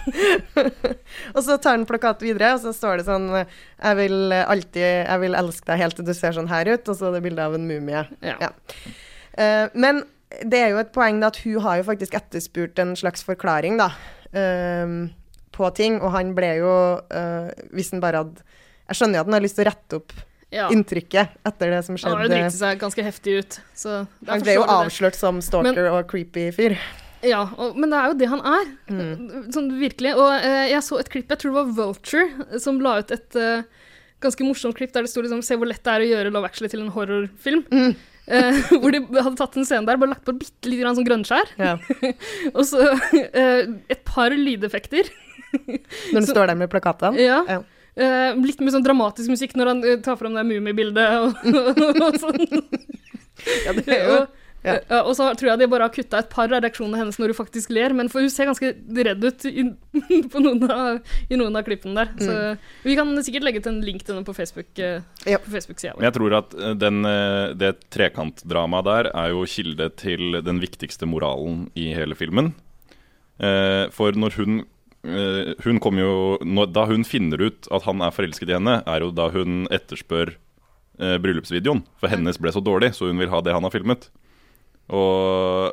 Og så tar han plakat videre, og så står det sånn Jeg vil alltid, jeg vil elske deg helt til du ser sånn her ut, og så er det bildet av en mumie. Ja. Ja. Uh, men det er jo et poeng da, at hun har jo faktisk etterspurt en slags forklaring da, uh, på ting, og han ble jo, uh, hvis han bare hadde, jeg skjønner jo at han har lyst til å rette opp ja. inntrykket etter det som skjedde. Han har jo drikket seg ganske heftig ut. Så han ble jo avslørt som stalker men, og creepy fyr. Ja, og, men det er jo det han er, mm. sånn virkelig. Og uh, jeg så et klipp, jeg tror det var Vulture, som la ut et uh, ganske morsomt klipp der det stod liksom, se hvor lett det er å gjøre Love Actually til en horrorfilm. Mm. Uh, hvor de hadde tatt en scene der, bare lagt på bitte litt grann sånn grønnskjær. Ja. og så uh, et par lydeffekter. Når den står der med plakatene? Ja. ja. Uh, litt med sånn dramatisk musikk når han uh, tar frem det mumie-bildet og, og sånn. Ja, det er jo... Ja. Uh, og så tror jeg de bare har kuttet et par av reaksjonene hennes når hun faktisk ler, men for hun ser ganske redd ut i, på noen av, i noen av klippene der. Mm. Så vi kan sikkert legge til en link til den på Facebook, uh, ja. på Facebook-siden. Men jeg tror at den, det trekantdramaet der er jo kilde til den viktigste moralen i hele filmen. Uh, for når hun uh, hun kom jo når, da hun finner ut at han er forelsket i henne, er jo da hun etterspør uh, bryllupsvideoen. For hennes ble så dårlig, så hun vil ha det han har filmet. Og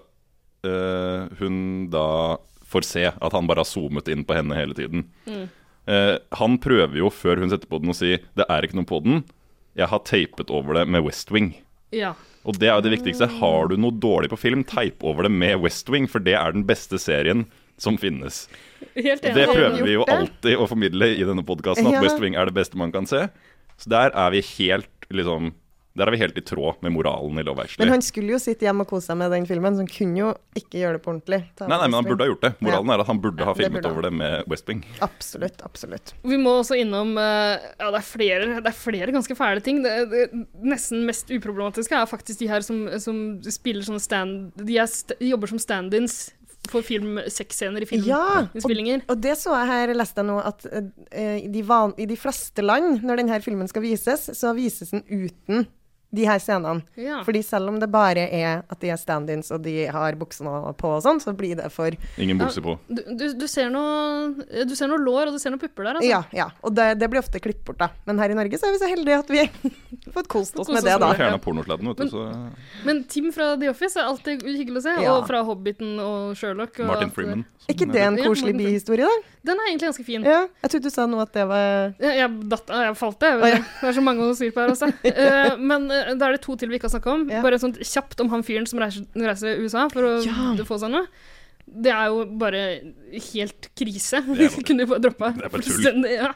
uh, hun da får se at han bare har zoomet inn på henne hele tiden. Mm. Uh, han prøver jo før hun setter på den å si det er ikke noe på den. Jeg har tapet over det med West Wing. Ja. Og det er jo det viktigste. Har du noe dårlig på film, teip over det med West Wing, for det er den beste serien som finnes. Helt enig. Det prøver vi jo alltid å formidle i denne podcasten, at Ja. West Wing er det beste man kan se. Så der er vi helt liksom Der er vi helt i tråd med moralen i Love Actually. Men han skulle jo sitte hjemme og kose seg med den filmen, så han kunne jo ikke gjøre det på ordentlig. Ta Nei, nei, men han West Wing. burde ha gjort det. Moralen Ja. er at han burde ha Ja, det filmet burde han. over det med West Wing. Absolutt, absolutt. Vi må også innom uh, Ja, det er, flere, det er flere ganske fæle ting. Det, det nesten mest uproblematiske er faktisk de her som, som spiller sånne stand... De er st jobber som stand-ins for film, sexscener i Ja, filminnspillinger. og, og det så jeg her, leste jeg nå, at uh, i, de van i de fleste land, når denne filmen skal vises, så vises den uten de her scenene. Ja. Fordi selv om det bare er at de er stand-ins og de har buksene på og sånn, så blir det for... Ingen bukser på. Du, du, du, ser noe, du ser noe lår, og du ser noe pupper der, altså. Ja, ja. Og det, det blir ofte klipp bort, da. Men her i Norge så er vi så heldige at vi fått kost oss Kost med oss det, da. Vi fjernet pornosladden, vet du, så... Men Tim fra The Office er alltid hyggelig å se, Ja. og fra Hobbiten og Sherlock. Og Martin alt. Freeman. Er ikke det en Ja, koselig Martin bihistorie, da? Den er egentlig ganske fin. Ja, jeg trodde du sa nå at det var... Jeg, jeg, datt, jeg falt det. Å, ja. Det er så mange å styre på her også. Eh, men uh, da er det to til vi ikke har snakket om. Ja. Bare sånn kjapt om han fyren som reiser, reiser til U S A for å Ja. få seg noe. Det er jo bare helt krise. Det er bare- Kunne de bare droppa. det er bare tull. Fullstendig, ja.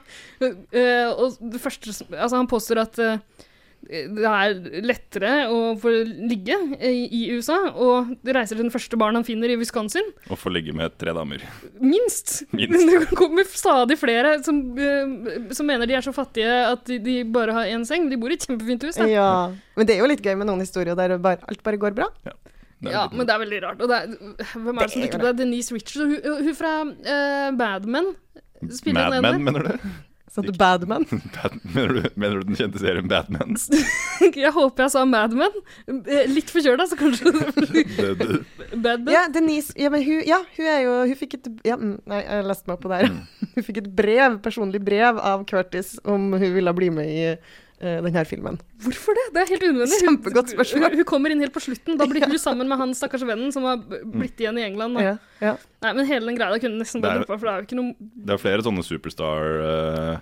Eh, og det første som- Altså, han påstår at eh, det er lettere å få ligge i, i U S A, og de reiser til den første barn han finner i Wisconsin. Og får ligge med tre damer. Minst. Minst. Det kommer stadig flere som, eh, som mener de er så fattige at de, de bare har én seng. De bor i et kjempefint hus, da. Ja. Men det er jo litt gøy med noen historier der det bare, alt bare går bra. Det er Ja, litt- men det er veldig rart. Og det er, hvem er det som Det er dukker opp? Det er Denise Richards. og Hun, hun fra uh, Bad Men. Spiller Mad den Men, ene. mener du? Så du Badman? Bad, mener du? Mener du den kjente serien Batman? Jeg håper jeg sa Mad Men. Eh, Litt forkjøla, så kanskje Det- det- Bad Men. Ja, Denise, ja, men hun, ja, hun er jo, hun fikk et, ja, mm, nei, jeg leste meg opp på der. Hun fikk et brev, personlig brev av Curtis om hun ville bli med i uh, denne filmen. Hvorfor det? Det er helt unødvendig. Hun- Kjempegodt spørsmål. Hun, hun kommer inn helt på slutten. Da blir hun sammen med han stakkars vennen som har b- blitt igjen i England. Da. Ja, ja. Nei, men hele den greia kunne nesten Det bare er- droppa, for det er jo ikke noe Det er flere sånne superstar uh,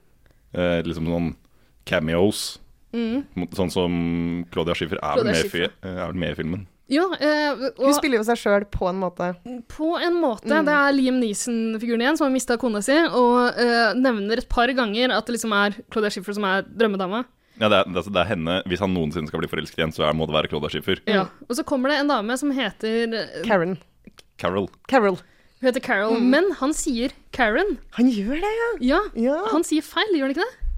uh, liksom sånn cameos. mm. Sånn som Claudia Schiffer er, vel Claudia med, i Schiffer. fi- er vel med i filmen. Ja, eh, Hun og spiller jo seg sjøl på en måte. på en måte. Mm. Det er Liam Neeson-figuren igjen, som har mista kona si, og eh, nevner et par ganger at det liksom er Claudia Schiffer som er drømmedama. Ja, det er, det, er, det er henne. Hvis han noensinne skal bli forelsket igjen, så er, må det være Claudia Schiffer. Ja. Og så kommer det en dame som heter eh, Karen. Carol. Carol. Hun heter Carol, men han sier Karen. Han gjør det, ja. Ja, Ja. han sier feil, gjør han ikke det?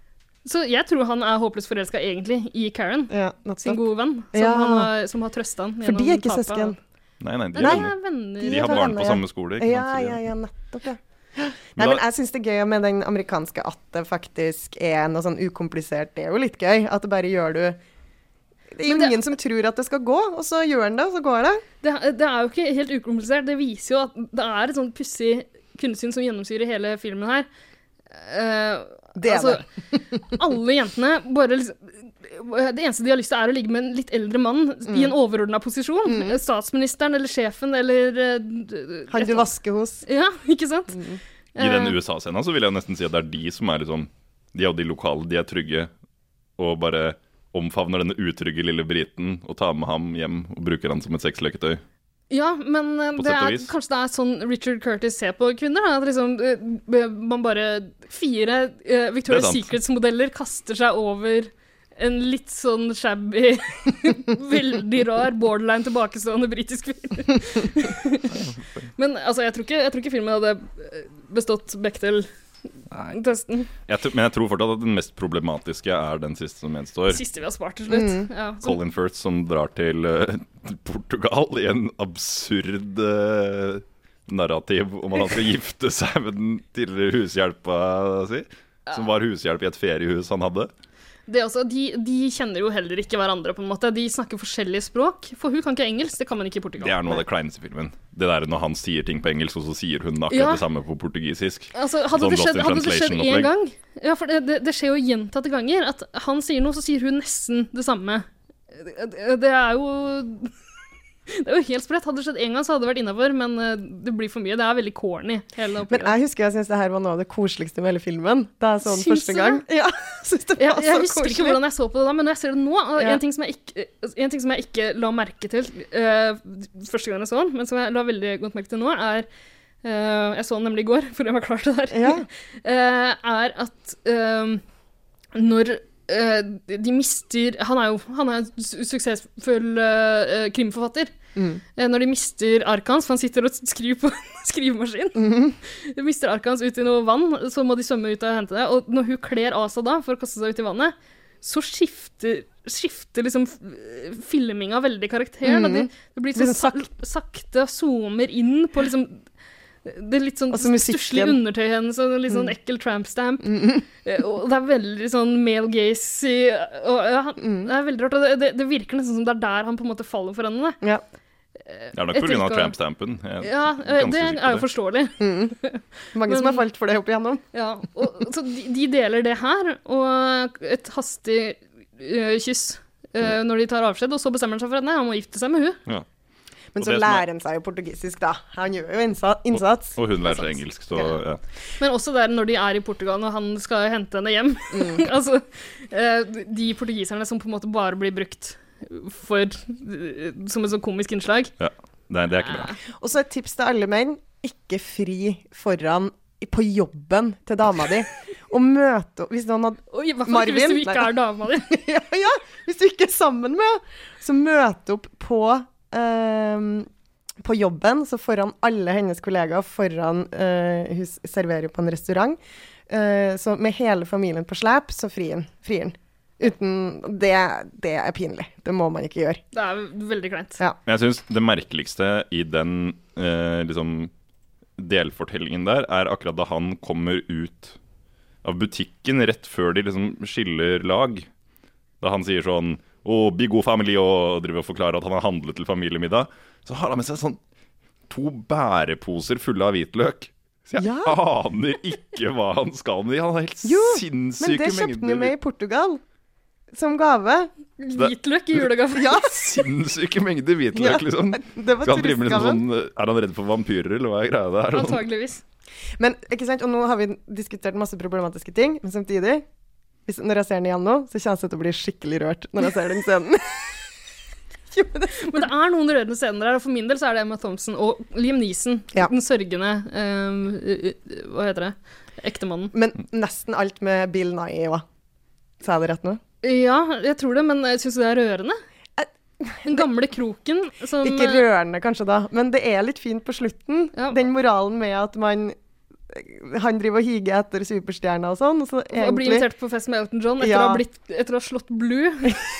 Så jeg tror han er håpløst forelska egentlig i Karen, ja sin nettopp. gode venn, som, Ja. han har, som har trøsta han. For de er ikke tapet. søsken. Nei, nei, de Nei, er de venner. er venner. De har er barn venner, på ja. samme skole. Ikke Ja, sant? Så de- ja, ja, nettopp, ja. Nei, Men men da- jeg syns det er gøy med den amerikanske at det faktisk er noe sånn ukomplisert. Det er jo litt gøy at det bare gjør du. Det er jo Men det- ingen som tror at det skal gå, og så gjør den det, og så går det. Det, det er jo ikke helt ukomplisert. Det viser jo at det er et sånn pussig kunstsyn som gjennomsyrer hele filmen her. Eh, Det er altså, alle jentene bare liksom Det eneste de har lyst til, er å ligge med en litt eldre mann i en overordna posisjon. Mm. Statsministeren eller sjefen eller eh, d- Han du et- vasker hos. Ja, ikke sant? I den Eh, U S A-scenen så vil jeg nesten si at det er de som er liksom De er jo de lokale, de er trygge, og bare omfavner denne utrygge lille briten og tar med ham hjem og bruker han som et sexleketøy. Ja, men eh, På det sett og er, vis. kanskje det er sånn Richard Curtis ser på kvinner. Da, at liksom, eh, man bare Fire eh, Victoria's Det er sant. Secrets-modeller kaster seg over en litt sånn shabby, veldig rar, borderline tilbakestående britisk film. Men altså, jeg tror ikke, jeg tror ikke filmen hadde bestått Bechdel-testen. Jeg tr- men jeg tror fortsatt at den mest problematiske er den siste som gjenstår. Siste vi har spart til slutt. Mm. Ja, som- Colin Firth som drar til eh, Portugal i en absurd eh, narrativ om at han skal gifte seg med den tidligere hushjelpa si, som var hushjelp i et feriehus han hadde. Det også, de, de kjenner jo heller ikke hverandre på en måte. De snakker forskjellige språk. For hun kan ikke engelsk, det kan man ikke i Portugal. Det er noe av det kleineste i filmen. Det der når han sier ting på engelsk, og så sier hun akkurat Ja. det samme på portugisisk. Altså, hadde, Sånn det skjedd, Lost in hadde det skjedd en Translation-opplegg. gang Ja, for det, det, det skjer jo gjentatte ganger at han sier noe, så sier hun nesten det samme. Det, det er jo Det er jo helt sprett. Hadde det skjedd en gang, så hadde det vært innenfor, men uh, det blir for mye. Det er veldig corny. Hele Men jeg husker jeg synes det her var noe av det koseligste med hele filmen. Da jeg så den Syns første du gang. det? Ja, synes det var jeg, jeg så husker koselig. ikke hvordan jeg så på det da, men når jeg ser det nå, og Ja. en, ting som jeg ikke, en ting som jeg ikke la merke til uh, første gang jeg så den, men som jeg la veldig godt merke til nå, er uh, jeg så den nemlig i går, for jeg var klar til det her, Ja. uh, er at uh, når uh, de mister Han er jo han er en su- suksessfull uh, krimforfatter. Mm. Uh, når de mister arket hans, for han sitter og skriver på skrivemaskin, Mhm. de mister arket hans ut i noe vann, så må de svømme ut og hente det. Og når hun kler av seg da, for å kaste seg ut i vannet, så skifter, skifter liksom f- filminga veldig karakter. Da. Det, det blir sånn Liksom sak sakte, zoomer inn på liksom det er litt sånn Og så musikken. stusslig undertøy hennes, og litt sånn ekkel tramp-stamp. Eh, Og det er veldig sånn male gaze i, og ja, han- Det er veldig rart, og det, det, det virker nesten som det er der han på en måte faller for henne. Ja. Det er nok Jeg på grunn av tenker- tramp-stampen. Jeg Ja, er eh, ganske det sikker på er jo det. forståelig. Mange som Men- har falt for det opp igjennom. Ja, og, så de, de deler det her, og et hastig øh, kyss øh, når de tar avskjed, og så bestemmer han seg for at nei, han må gifte seg med hun. Ja. Men Og så det som er- lærer han seg jo portugisisk, da. Han gjør jo innsa- innsats. Og hun lærer seg engelsk, så ja. Men også der når de er i Portugal, når han skal hente henne hjem. altså, øh, de portugiserne som på en måte bare blir brukt for, øh, som et sånn komisk innslag. ja. Det, er, det er ikke bra. Og så et tips til alle menn. Ikke fri foran på jobben til dama di. Og møte Hvis noen hadde Og i hvert fall ikke hvis du ikke Nei. er dama di. ja, ja, hvis du ikke er sammen med henne, så møte opp på ehm, på jobben, så foran alle hennes kollegaer, foran eh, hun serverer på en restaurant, eh, så med hele familien på slep, så frir han. Frir han. Uten det, det er pinlig. Det må man ikke gjøre. Det er veldig kleint. Ja. Men jeg synes det merkeligste i den eh, liksom delfortellingen der, er akkurat da han kommer ut av butikken rett før de liksom skiller lag. Da han sier sånn «Å, be god family», og driver og forklarer at han har handlet til familiemiddag. Så har han med seg sånn to bæreposer fulle av hvitløk. Så jeg Ja. aner ikke hva han skal med de. Han har helt Jo, men sinnssyke det kjøpte han jo mengder med i Portugal. Som gave. Hvitløk i julegave. Ja, Sinnssyke mengder hvitløk, Ja, liksom. det var Skal han drive med liksom turistgaven. sånn, er han redd for vampyrer, eller hva er greia det her? Sånn. Antageligvis. Men, ikke sant, og nå har vi diskutert masse problematiske ting, men samtidig, hvis, når jeg ser den igjen nå, så kommer jeg til å bli skikkelig rørt når jeg ser den scenen. jo, men det, Men det er noen rørende scener der, og for min del så er det Emma Thompson og Liam Neeson, Ja. den sørgende, eh, hva heter det, ektemannen. men nesten alt med Bill Nye også. Sa jeg det rett nå? Ja, jeg tror det, men jeg synes det er rørende. Den gamle kroken som... Ikke rørende kanskje da, men det er litt fint på slutten. Ja. Den moralen med at man han driver og higer etter superstjerner og sånn, og så Og blir egentlig invitert på fest med Elton John etter, Ja. å, ha blitt, etter å ha slått Blue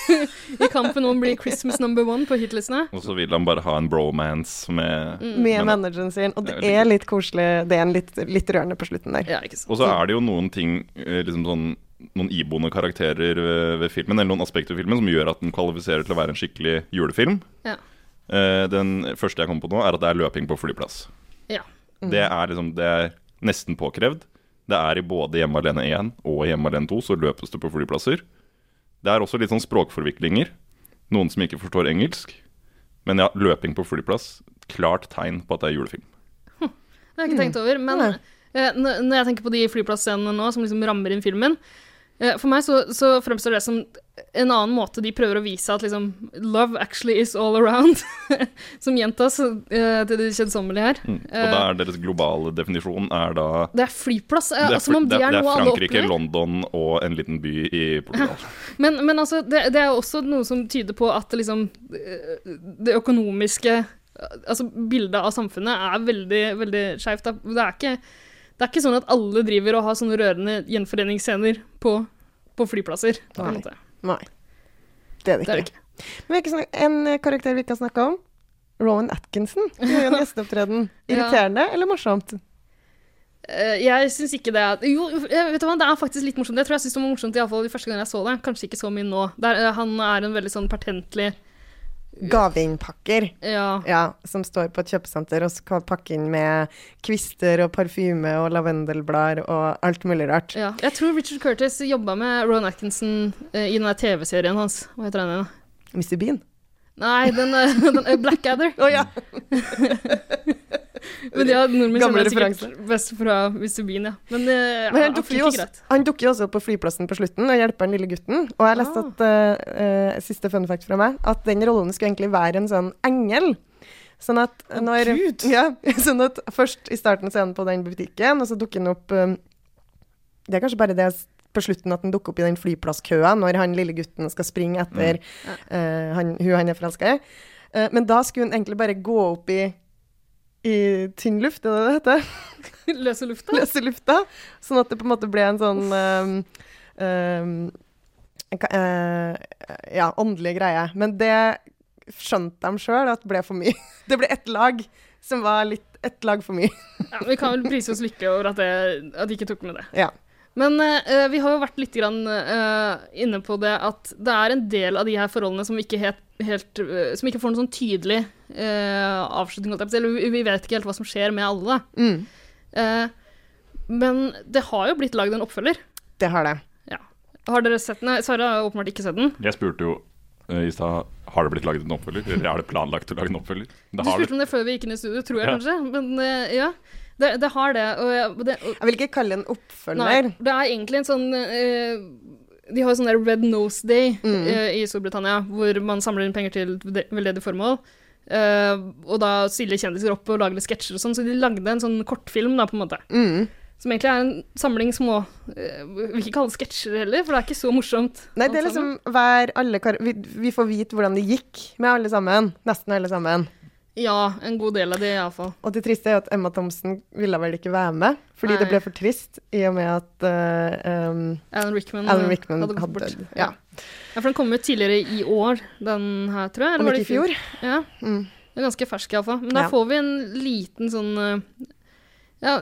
i kampen om å bli Christmas number one på hitlistene. Og så vil han bare ha en bromance med med men- manageren sin, og det Det er er litt koselig, det er en litt, litt rørende på slutten der. Ja, ikke sant. Og så er det jo noen ting, eh, liksom sånn noen iboende karakterer ved, ved filmen, eller noen aspekter ved filmen, som gjør at den kvalifiserer til å være en skikkelig julefilm. Ja. Eh, Den første jeg kom på nå, er at det er løping på flyplass. Ja. Det er liksom, det er nesten påkrevd. Det er i både Hjemme alene én og Hjemme alene to, så løpes det på flyplasser. Det er også litt sånn språkforviklinger. Noen som ikke forstår engelsk. Men ja, løping på flyplass, klart tegn på at det er julefilm. Det har jeg ikke tenkt over, men Nei. eh, n- når jeg tenker på de flyplassscenene nå, som liksom rammer inn filmen, eh, for meg så, så fremstår det som en annen måte de prøver å vise at liksom love actually is all around, som gjentas eh, til det kjedsommelige her. Mm. Og da er deres globale definisjon er da Det er flyplass, eh, det er, som om det det er, er det er noe alle Frankrike, opplever. London og en liten by i Portugal. Men, men altså, det, det er jo også noe som tyder på at det liksom eh, det økonomiske altså bildet av samfunnet er veldig, veldig skjevt. Det er ikke det er ikke sånn at alle driver og har sånne rørende gjenforeningsscener på, på flyplasser. På en Nei. måte. Nei, det er det ikke. Det er det ikke. Men vi har ikke snak- en karakter vi ikke har snakket om, Rowan Atkinson, som gjør en gjesteopptreden. Ja. Irriterende eller morsomt? Uh, jeg synes ikke det er... Jo, vet du hva, det er faktisk litt morsomt. Jeg tror jeg synes det var morsomt i alle fall de første gang jeg så det. Kanskje ikke så mye nå. Der, uh, han er en veldig sånn patentlig... Gaveinnpakker. Ja. Ja, som står på et kjøpesenter og skal pakke inn med kvister og parfyme og lavendelblad og alt mulig rart. Ja. Jeg tror Richard Curtis jobbet med Rowan Atkinson uh, i denne T V-serien hans. Hva heter den igjen? mister Bean? Nei, den, uh, den uh, Blackadder. Å oh, ja. Men ja, nordmenn Gamle kjenner sikkert best fra mister Bean, ja. Men, uh, Men han, dukker også, han dukker jo også på flyplassen på slutten og hjelper den lille gutten. Og jeg leste at, uh, uh, siste fun fact fra meg, at den rollen skulle egentlig være en sånn engel. Sånn at, når, Gud! Ja, sånn at først i starten ser han på den butikken, og så dukker han opp um, det er kanskje bare det på slutten at han dukker opp i den flyplasskøa når han lille gutten skal springe etter mm. uh, han, hun han er forelsket i. Uh, men da skulle han egentlig bare gå opp i i tynn luft, er det det heter? Løse lufta? Løse lufta, sånn at det på en måte ble en sånn um, um, uh, ja, åndelig greie. Men det skjønte de selv at ble for mye. Det ble ett lag som var litt ett lag for mye. Ja, vi kan vel prise oss lykke over at, det, at de ikke tok med det. Ja. Men uh, vi har jo vært litt grann, uh, inne på det at det er en del av de her forholdene som ikke, helt, helt, uh, som ikke får noen sånn tydelig uh, avslutning. Eller vi, vi vet ikke helt hva som skjer med alle. Mm. Uh, men det har jo blitt laget en oppfølger. Det har det. Ja. Har dere sett den? Sara har åpenbart ikke sett den. Jeg spurte jo uh, i stad, har det blitt laget en oppfølger? Eller er det planlagt å lage en oppfølger? Det du spurte om det før vi gikk inn i studio, tror jeg ja. kanskje. Men uh, ja. Det, det har det, og jeg, det og, jeg vil ikke kalle det en oppfølger. Nei, det er egentlig en sånn uh, de har jo sånn der Red Nose Day mm. uh, i Storbritannia, hvor man samler inn penger til veldedig formål, uh, og da stiller kjendiser opp og lager litt sketsjer og sånn, så de lagde en sånn kortfilm da, på en måte. Mm. Som egentlig er en samling små, uh, vi vil ikke kalle det sketsjer heller, for det er ikke så morsomt. Nei, det er liksom hver alle, vi, vi får vite hvordan det gikk med alle sammen, nesten alle sammen. Ja, en god del av det i alle fall. Og det triste er jo at Emma Thompson ville vel ikke være med, fordi Nei. det ble for trist i og med at uh, um, Alan Rickman, Alan Rickman hadde gått bort. Ja. ja, for den kom ut tidligere i år, den her, tror jeg. Om ikke i fjor? Ja, mm. det er ganske fersk i alle fall. Men da ja. får vi en liten sånn... Uh, ja,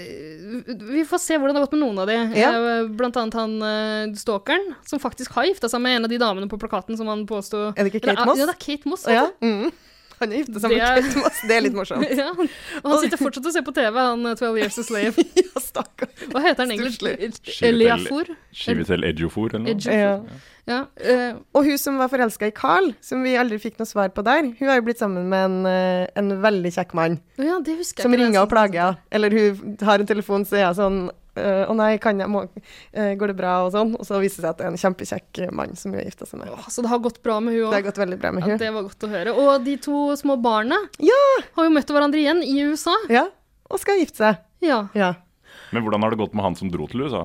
vi får se hvordan det har gått med noen av de. Ja. Blant annet han uh, stalkeren, som faktisk har giftet seg med en av de damene på plakaten som han påstod... Er det ikke Kate Moss? Ja, det er Kate Moss. Ja, mm. Han er giftet seg med Kate Moss, det er litt morsomt. Ja, og han sitter fortsatt og ser på T V, han twelve Years a Slave. Ja, stakkar. Hva heter han egentlig? Eliafor? Shivetel Ejiofor, eller noe? Ja. Ja, uh, og hun som var forelsket i Carl, som vi aldri fikk noe svar på der, hun har jo blitt sammen med en, en veldig kjekk mann. Ja, det husker jeg. Som ringer og plager. Eller hun har en telefon, så er jeg sånn, å uh, nei, kan jeg, må, uh, går det bra og sånn, og så viser det seg at det er en kjempekjekk mann som hun har giftet seg med. Åh, så det har gått bra med hun også? Det har gått veldig bra med hun. Ja, det var godt å høre. Og de to små barna ja. har jo møtt hverandre igjen i U S A. Ja, og skal gifte seg. Ja. ja. Men hvordan har det gått med han som dro til U S A?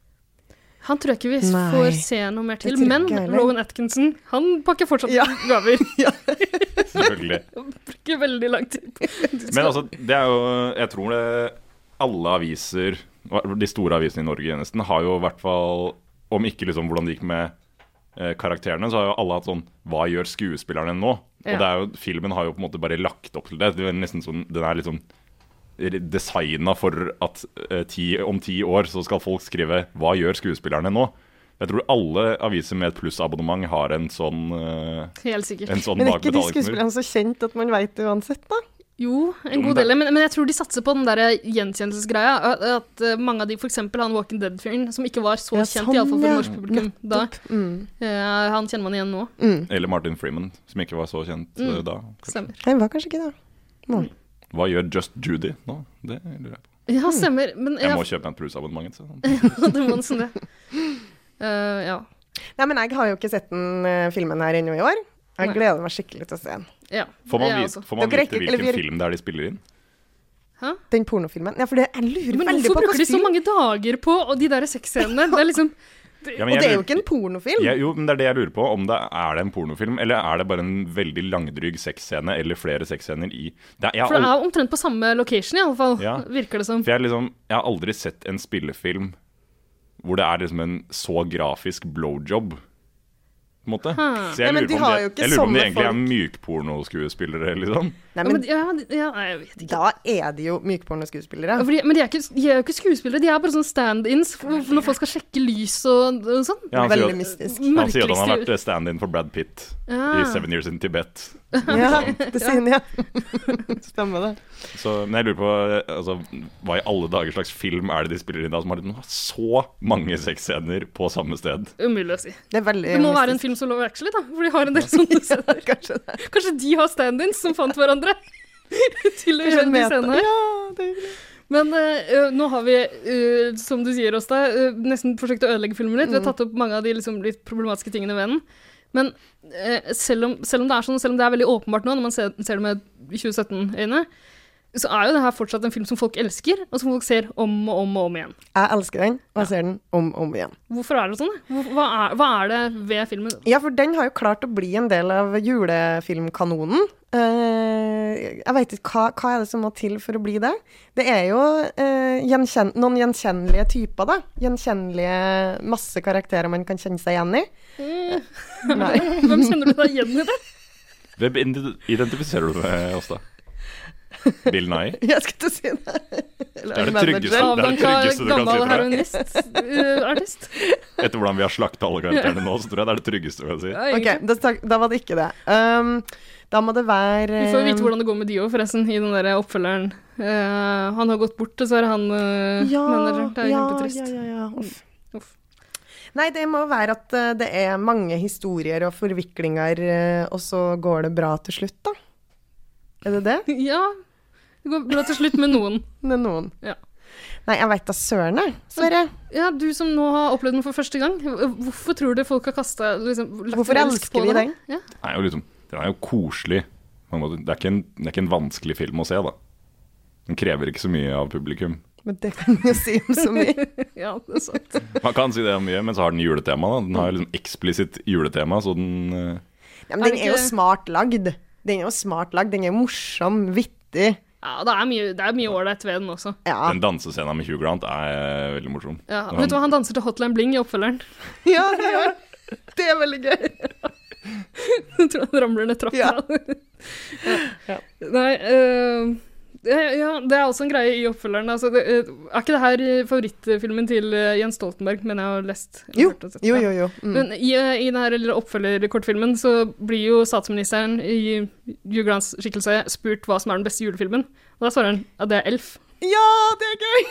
Han tror jeg ikke vi Nei. får se noe mer til, men Rowan Atkinson, han pakker fortsatt ja. gaver. Ja. Selvfølgelig. Han bruker veldig lang tid. Men altså, det er jo, jeg tror det, alle aviser, de store avisene i Norge nesten, har jo i hvert fall, om ikke liksom hvordan det gikk med eh, karakterene, så har jo alle hatt sånn, hva gjør skuespillerne nå? Ja. Og det er jo, filmen har jo på en måte bare lagt opp til det. Det er nesten sånn, den er litt sånn, designet for at uh, ti, om ti år så skal folk skrive hva gjør skuespillerne nå? Jeg tror alle aviser med et plussabonnement har en sånn uh, Helt sikkert. En sånn men er ikke de skuespillerne så kjent at man vet det uansett da? Jo, en jo, god del, men, men jeg tror de satser på den der gjenkjennelsesgreia, at, at uh, mange av de, for eksempel han Walking Dead-fyren, som ikke var så ja, kjent sånn, i alle fall for ja. norsk publikum da, mm. uh, han kjenner man igjen nå. Mm. Eller Martin Freeman, som ikke var så kjent mm. uh, da. Stemmer. Nei, var kanskje ikke da. Nå. Hva gjør Just Judy nå? Det lurer jeg på. Ja, stemmer. Men, jeg ja. må kjøpe en plussabonnement. Ja, det må sånn det. Uh, ja. Nei, men jeg har jo ikke sett den uh, filmen her ennå i år. Jeg Nei. gleder meg skikkelig til å se den. Ja. Får man, vite, får man vite hvilken eller, vi... film det er de spiller inn? Hæ? Den pornofilmen. Ja, for det, jeg lurer men veldig på hvorfor bruker de så mange dager på og de der sexscenene? Det er liksom... Ja, og det er jo ikke en pornofilm. Ja, jo, men det er det jeg lurer på. Om det er det en pornofilm, eller er det bare en veldig langdryg sexscene, eller flere sexscener i det er, For det er omtrent på samme location i alle fall, ja. virker det som. For jeg, liksom, jeg har aldri sett en spillefilm hvor det er liksom en så grafisk blowjob, på en måte. Så jeg lurer, ja, de, om, de, jeg lurer om de egentlig folk. er mykpornoskuespillere, liksom. Nei, men, men, ja, ja, nei, jeg vet ikke. Da er de jo mykporno-skuespillere. Ja, fordi, men de er, ikke, de er jo ikke skuespillere, de er bare sånn stand-ins for, for når folk skal sjekke lys og, og sånn. Ja, han, Veldig sier, mystisk. han sier at han har vært stand-in for Brad Pitt Ja. i Seven Years in Tibet. Ja, det sier han, ja. Stemmer det. Så, men jeg lurer på, altså, hva i alle dager slags film er det de spiller inn da, som har så mange sexscener på samme sted? Umulig å si. Det er veldig Det må mystisk. være en film som Love Actually, da, for de har en del sånne scener. Kanskje det. Kanskje de har stand-ins som fant hverandre til å Kanskje gjøre en de meta. scenene her. Ja, det er greit. Men uh, nå har vi, uh, som du sier, Åsta, uh, nesten forsøkt å ødelegge filmen litt. Vi har tatt opp mange av de liksom, litt problematiske tingene ved den. Men uh, selv, om, selv om det er sånn, selv om det er veldig åpenbart nå, når man ser, ser det med tjue sytten-øyne, så er jo det her fortsatt en film som folk elsker, og som folk ser om og om og om igjen. Jeg elsker den, og jeg ser den om og om igjen. Hvorfor er det sånn? da? Hvor- Hva er, hva er det ved filmen? Ja, for den har jo klart å bli en del av julefilmkanonen. Eh, jeg vet ikke, hva, hva er det som må til for å bli det? Det er jo eh, gjenkjen- noen gjenkjennelige typer, da. Gjenkjennelige masse karakterer man kan kjenne seg igjen i. Nei. Hvem kjenner du deg igjen i det? Hvem ident- identifiserer du med oss da? Bill Nye? Jeg skal til å si det. Eller Det er det manager. tryggeste, det er det Avdanka tryggeste du kan si gammel for deg. heroinist-artist. Etter hvordan vi har slaktet alle karakterene nå, så tror jeg det er det tryggeste du kan si. Ok, da, stak- da var det ikke det. Um, da må det være Vi får vite hvordan det går med Dio, forresten, i den der oppfølgeren. Eh, han har gått bort, dessverre, han uh, ja, manageren. Det er ja, kjempetrist. ja, ja, ja. Uff. Uff. Nei, det må være at eh, det er mange historier og forviklinger, eh, og så går det bra til slutt, da. Er det det? Ja, det går bra til slutt med noen. Med noen. Ja. Nei, jeg vet da søren, jeg. Sverre. Ja, du som nå har opplevd den for første gang, hvorfor tror du folk har kastet liksom, lagt Hvorfor elsk elsker på vi det? den? Ja. Den er jo liksom, den er jo koselig. på en måte. Det er ikke en, det er ikke en vanskelig film å se, da. Den krever ikke så mye av publikum. Men det kan jo si om så mye. Ja, det er sant. Man kan si det om mye, men så har den juletema. Da. Den har liksom eksplisitt juletema, så den uh... Ja, men den er jo smart lagd. Den er jo smart lagd. Den er morsom, vittig. Ja, det er mye, det er mye ålreit ved den også. Ja. Den dansescenen med Hugh Grant er uh, veldig morsom. Ja, Og vet du hva, han danser til Hotline Bling i oppfølgeren. Ja, det gjør det. er veldig gøy. Jeg tror han ramler ned trappa. Ja. ja. Ja. Nei, uh, ja, det er også en greie i oppfølgeren. Altså, det, uh, er ikke det her favorittfilmen til uh, Jens Stoltenberg, men jeg har lest? Jo, hørt og sett. jo, jo. jo. Mm. Men i, uh, i denne lille oppfølgerkortfilmen så blir jo statsministeren i Hugh Grants skikkelse spurt hva som er den beste julefilmen. Og da svarer han at det er Elf. Ja, det er gøy!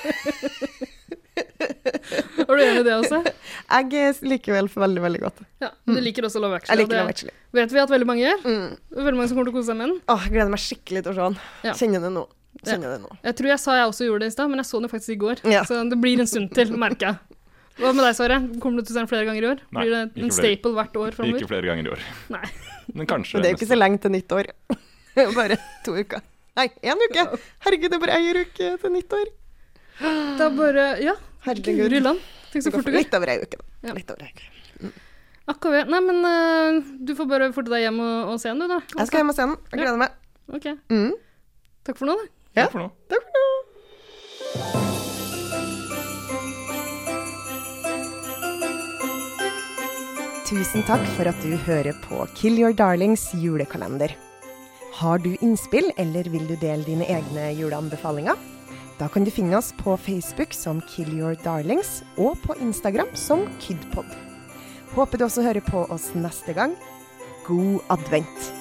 Har du enig i det også? Jeg liker jo Elf veldig, veldig godt. Ja, du liker også Love Actually. Jeg liker og det Love Actually. Vet vi at veldig mange gjør. Mm. Veldig mange som kommer til å kose seg med den. Åh, jeg gleder meg skikkelig til å se den. Ja. Kjenner det nå. Kjenner Ja. det nå. Jeg tror jeg sa jeg også gjorde det i sted, men jeg så den jo faktisk i går. Ja. Så det blir en stund til, merker jeg. Hva med deg, Sverre? Kommer du til å se den flere ganger i år? Nei, Blir det ikke en flere. staple hvert år fremover? Ikke flere ganger i år. Nei. Men kanskje Men det er jo ikke neste. så lenge til nyttår. Bare to uker. Nei, en uke. Herregud, det er bare en uke til nyttår. Da bare, ja, Herregud. Guri land. Tenk så Det går fort det går. litt over en uke. da. Ja. Litt over en uke. Akkurat. Nei, men uh, du får bare forte deg hjem og, og se den, du, da. Jeg skal hjem og se den. Jeg gleder meg. Ok. Mm. Takk for nå, da. Ja. Takk for nå. Takk for nå. Tusen takk for at du hører på Kill Your Darlings julekalender. Har du innspill, eller vil du dele dine egne juleanbefalinger? Da kan du finne oss på Facebook som Kill Your Darlings, og på Instagram som Kidpod. Håper du også hører på oss neste gang. God advent!